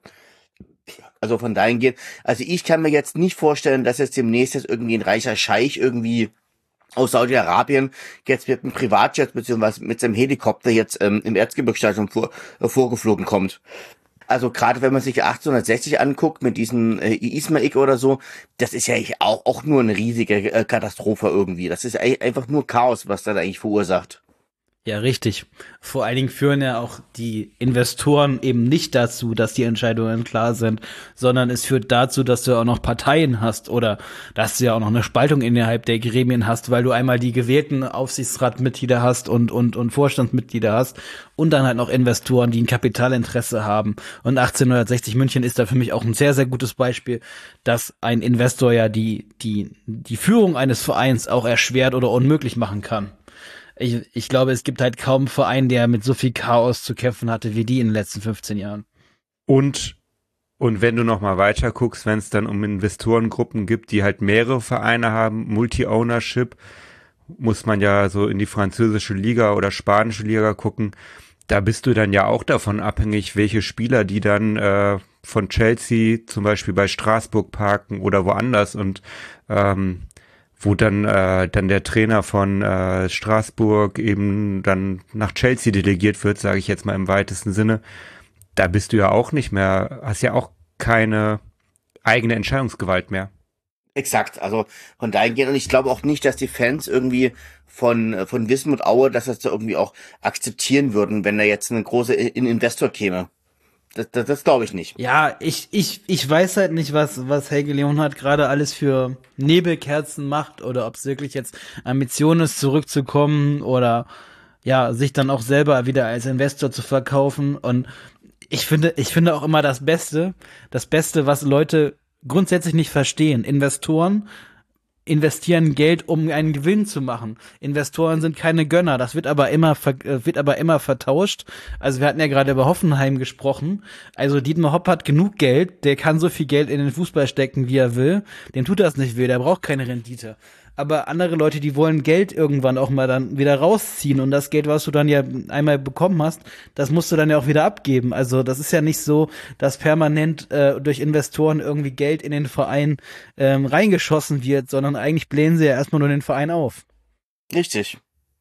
Also von dahin geht, also ich kann mir jetzt nicht vorstellen, dass jetzt demnächst jetzt irgendwie ein reicher Scheich irgendwie aus Saudi-Arabien jetzt mit einem Privatjet beziehungsweise mit seinem Helikopter jetzt ähm, im Erzgebirgsstadion vor, äh, vorgeflogen kommt. Also gerade wenn man sich achtzehnhundertsechzig anguckt mit diesem äh, Ismail oder so, das ist ja auch, auch nur eine riesige äh, Katastrophe irgendwie. Das ist einfach nur Chaos, was das eigentlich verursacht. Ja, richtig. Vor allen Dingen führen ja auch die Investoren eben nicht dazu, dass die Entscheidungen klar sind, sondern es führt dazu, dass du auch noch Parteien hast oder dass du ja auch noch eine Spaltung innerhalb der Gremien hast, weil du einmal die gewählten Aufsichtsratmitglieder hast und und und Vorstandsmitglieder hast und dann halt noch Investoren, die ein Kapitalinteresse haben. Und achtzehnhundertsechzig München ist da für mich auch ein sehr, sehr gutes Beispiel, dass ein Investor ja die die die Führung eines Vereins auch erschwert oder unmöglich machen kann. Ich, ich glaube, es gibt halt kaum einen Verein, der mit so viel Chaos zu kämpfen hatte wie die in den letzten fünfzehn Jahren. Und, und wenn du noch mal weiter guckst, wenn es dann um Investorengruppen gibt, die halt mehrere Vereine haben, Multi-Ownership, muss man ja so in die französische Liga oder spanische Liga gucken. Da bist du dann ja auch davon abhängig, welche Spieler die dann äh, von Chelsea zum Beispiel bei Straßburg parken oder woanders, und ähm, wo dann äh, dann der Trainer von äh, Straßburg eben dann nach Chelsea delegiert wird, sage ich jetzt mal im weitesten Sinne. Da bist du ja auch nicht mehr, hast ja auch keine eigene Entscheidungsgewalt mehr. Exakt, also von dahin geht, und ich glaube auch nicht, dass die Fans irgendwie von von Wismut Aue, dass das da irgendwie auch akzeptieren würden, wenn da jetzt ein großer Investor käme. Das, das, das glaube ich nicht. Ja, ich, ich, ich weiß halt nicht, was, was Helge Leonhardt gerade alles für Nebelkerzen macht oder ob es wirklich jetzt Ambition ist, zurückzukommen oder ja, sich dann auch selber wieder als Investor zu verkaufen. Und ich finde, ich finde auch immer das Beste, das Beste, was Leute grundsätzlich nicht verstehen. Investoren investieren Geld, um einen Gewinn zu machen. Investoren sind keine Gönner. Das wird aber immer ver- wird aber immer vertauscht. Also wir hatten ja gerade über Hoffenheim gesprochen. Also Dietmar Hopp hat genug Geld, der kann so viel Geld in den Fußball stecken, wie er will. Dem tut das nicht weh, der braucht keine Rendite. Aber andere Leute, die wollen Geld irgendwann auch mal dann wieder rausziehen, und das Geld, was du dann ja einmal bekommen hast, das musst du dann ja auch wieder abgeben. Also das ist ja nicht so, dass permanent äh, durch Investoren irgendwie Geld in den Verein ähm, reingeschossen wird, sondern eigentlich blähen sie ja erstmal nur den Verein auf. Richtig.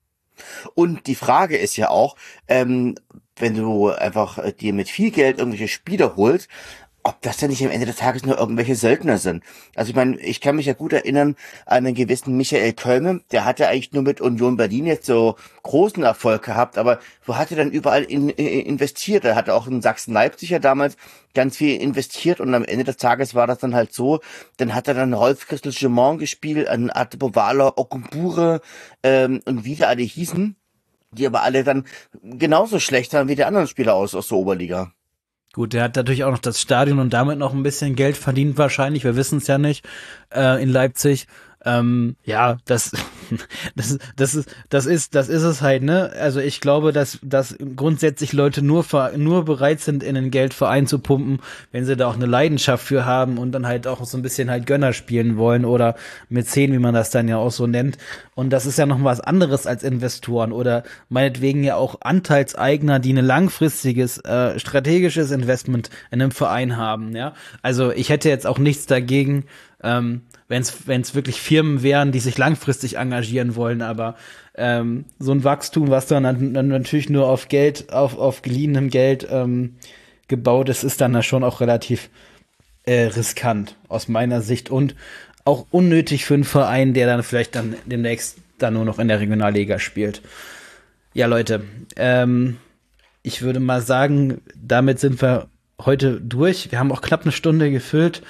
Und die Frage ist ja auch, ähm, wenn du einfach äh, dir mit viel Geld irgendwelche Spieler holst, ob das denn nicht am Ende des Tages nur irgendwelche Söldner sind. Also ich meine, ich kann mich ja gut erinnern an einen gewissen Michael Kölme, der hatte eigentlich nur mit Union Berlin jetzt so großen Erfolg gehabt, aber wo hat er dann überall in, in, investiert? Er hatte auch in Sachsen-Leipzig ja damals ganz viel investiert, und am Ende des Tages war das dann halt so, dann hat er dann Rolf Christel Gemont gespielt, an Arte Bovala, Okumbure ähm, und wie die alle hießen, die aber alle dann genauso schlecht waren wie die anderen Spieler aus, aus der Oberliga. Gut, der hat natürlich auch noch das Stadion und damit noch ein bisschen Geld verdient wahrscheinlich, wir wissen es ja nicht, äh, in Leipzig. Ähm, ja, das, das, das ist, das ist, das ist es halt, ne? Also ich glaube, dass, dass grundsätzlich Leute nur, nur bereit sind, in ein Geldverein zu pumpen, wenn sie da auch eine Leidenschaft für haben und dann halt auch so ein bisschen halt Gönner spielen wollen oder Mäzen, wie man das dann ja auch so nennt. Und das ist ja noch was anderes als Investoren oder meinetwegen ja auch Anteilseigner, die ein langfristiges, äh, strategisches Investment in einem Verein haben, ja? Also ich hätte jetzt auch nichts dagegen, ähm, wenn es wenn es wirklich Firmen wären, die sich langfristig engagieren wollen, aber ähm, so ein Wachstum, was dann, dann natürlich nur auf Geld, auf auf geliehenem Geld ähm, gebaut ist, ist dann da schon auch relativ äh, riskant aus meiner Sicht und auch unnötig für einen Verein, der dann vielleicht dann demnächst dann nur noch in der Regionalliga spielt. Ja, Leute, ähm, ich würde mal sagen, damit sind wir heute durch. Wir haben auch knapp eine Stunde gefüllt.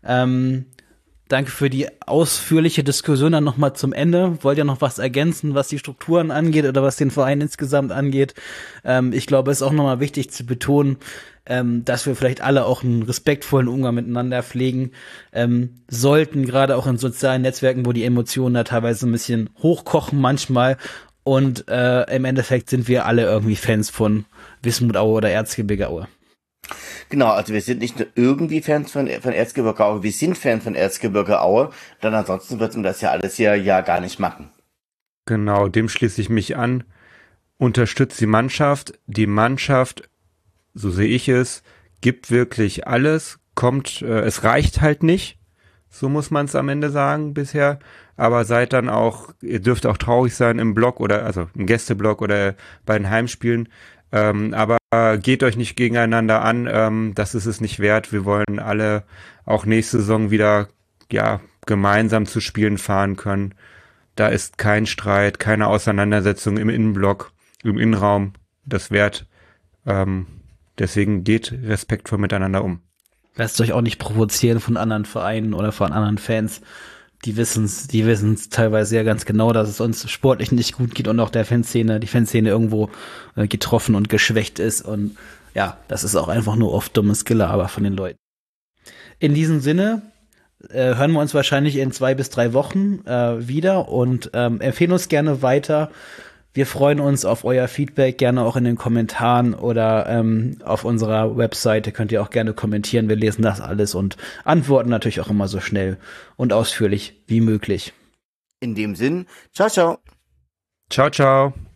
Ähm, danke für die ausführliche Diskussion dann nochmal zum Ende. Wollt ihr noch was ergänzen, was die Strukturen angeht oder was den Verein insgesamt angeht? Ähm, ich glaube, es ist auch nochmal wichtig zu betonen, ähm, dass wir vielleicht alle auch einen respektvollen Umgang miteinander pflegen ähm, sollten, gerade auch in sozialen Netzwerken, wo die Emotionen da teilweise ein bisschen hochkochen manchmal. Und äh, im Endeffekt sind wir alle irgendwie Fans von Wismut Aue oder Erzgebirge Aue. Genau, also wir sind nicht nur irgendwie Fans von, von Erzgebirge Aue, wir sind Fans von Erzgebirge Aue, denn ansonsten wird man das ja alles hier ja gar nicht machen. Genau, dem schließe ich mich an. Unterstützt die Mannschaft. Die Mannschaft, so sehe ich es, gibt wirklich alles, kommt, äh, es reicht halt nicht, so muss man es am Ende sagen bisher, aber seid dann auch, ihr dürft auch traurig sein im Block oder, also im Gästeblock oder bei den Heimspielen, ähm, aber geht euch nicht gegeneinander an, ähm, das ist es nicht wert, wir wollen alle auch nächste Saison wieder, ja, gemeinsam zu Spielen fahren können, da ist kein Streit, keine Auseinandersetzung im Innenblock, im Innenraum, das wert, ähm, deswegen geht respektvoll miteinander um. Lasst euch auch nicht provozieren von anderen Vereinen oder von anderen Fans. Die wissen's, die wissen's teilweise ja ganz genau, dass es uns sportlich nicht gut geht und auch der Fanszene, die Fanszene irgendwo äh, getroffen und geschwächt ist. Und ja, das ist auch einfach nur oft dummes Gelaber von den Leuten. In diesem Sinne äh, hören wir uns wahrscheinlich in zwei bis drei Wochen äh, wieder und ähm, empfehlen uns gerne weiter. Wir freuen uns auf euer Feedback, gerne auch in den Kommentaren oder ähm, auf unserer Webseite könnt ihr auch gerne kommentieren. Wir lesen das alles und antworten natürlich auch immer so schnell und ausführlich wie möglich. In dem Sinn, ciao, ciao. Ciao, ciao.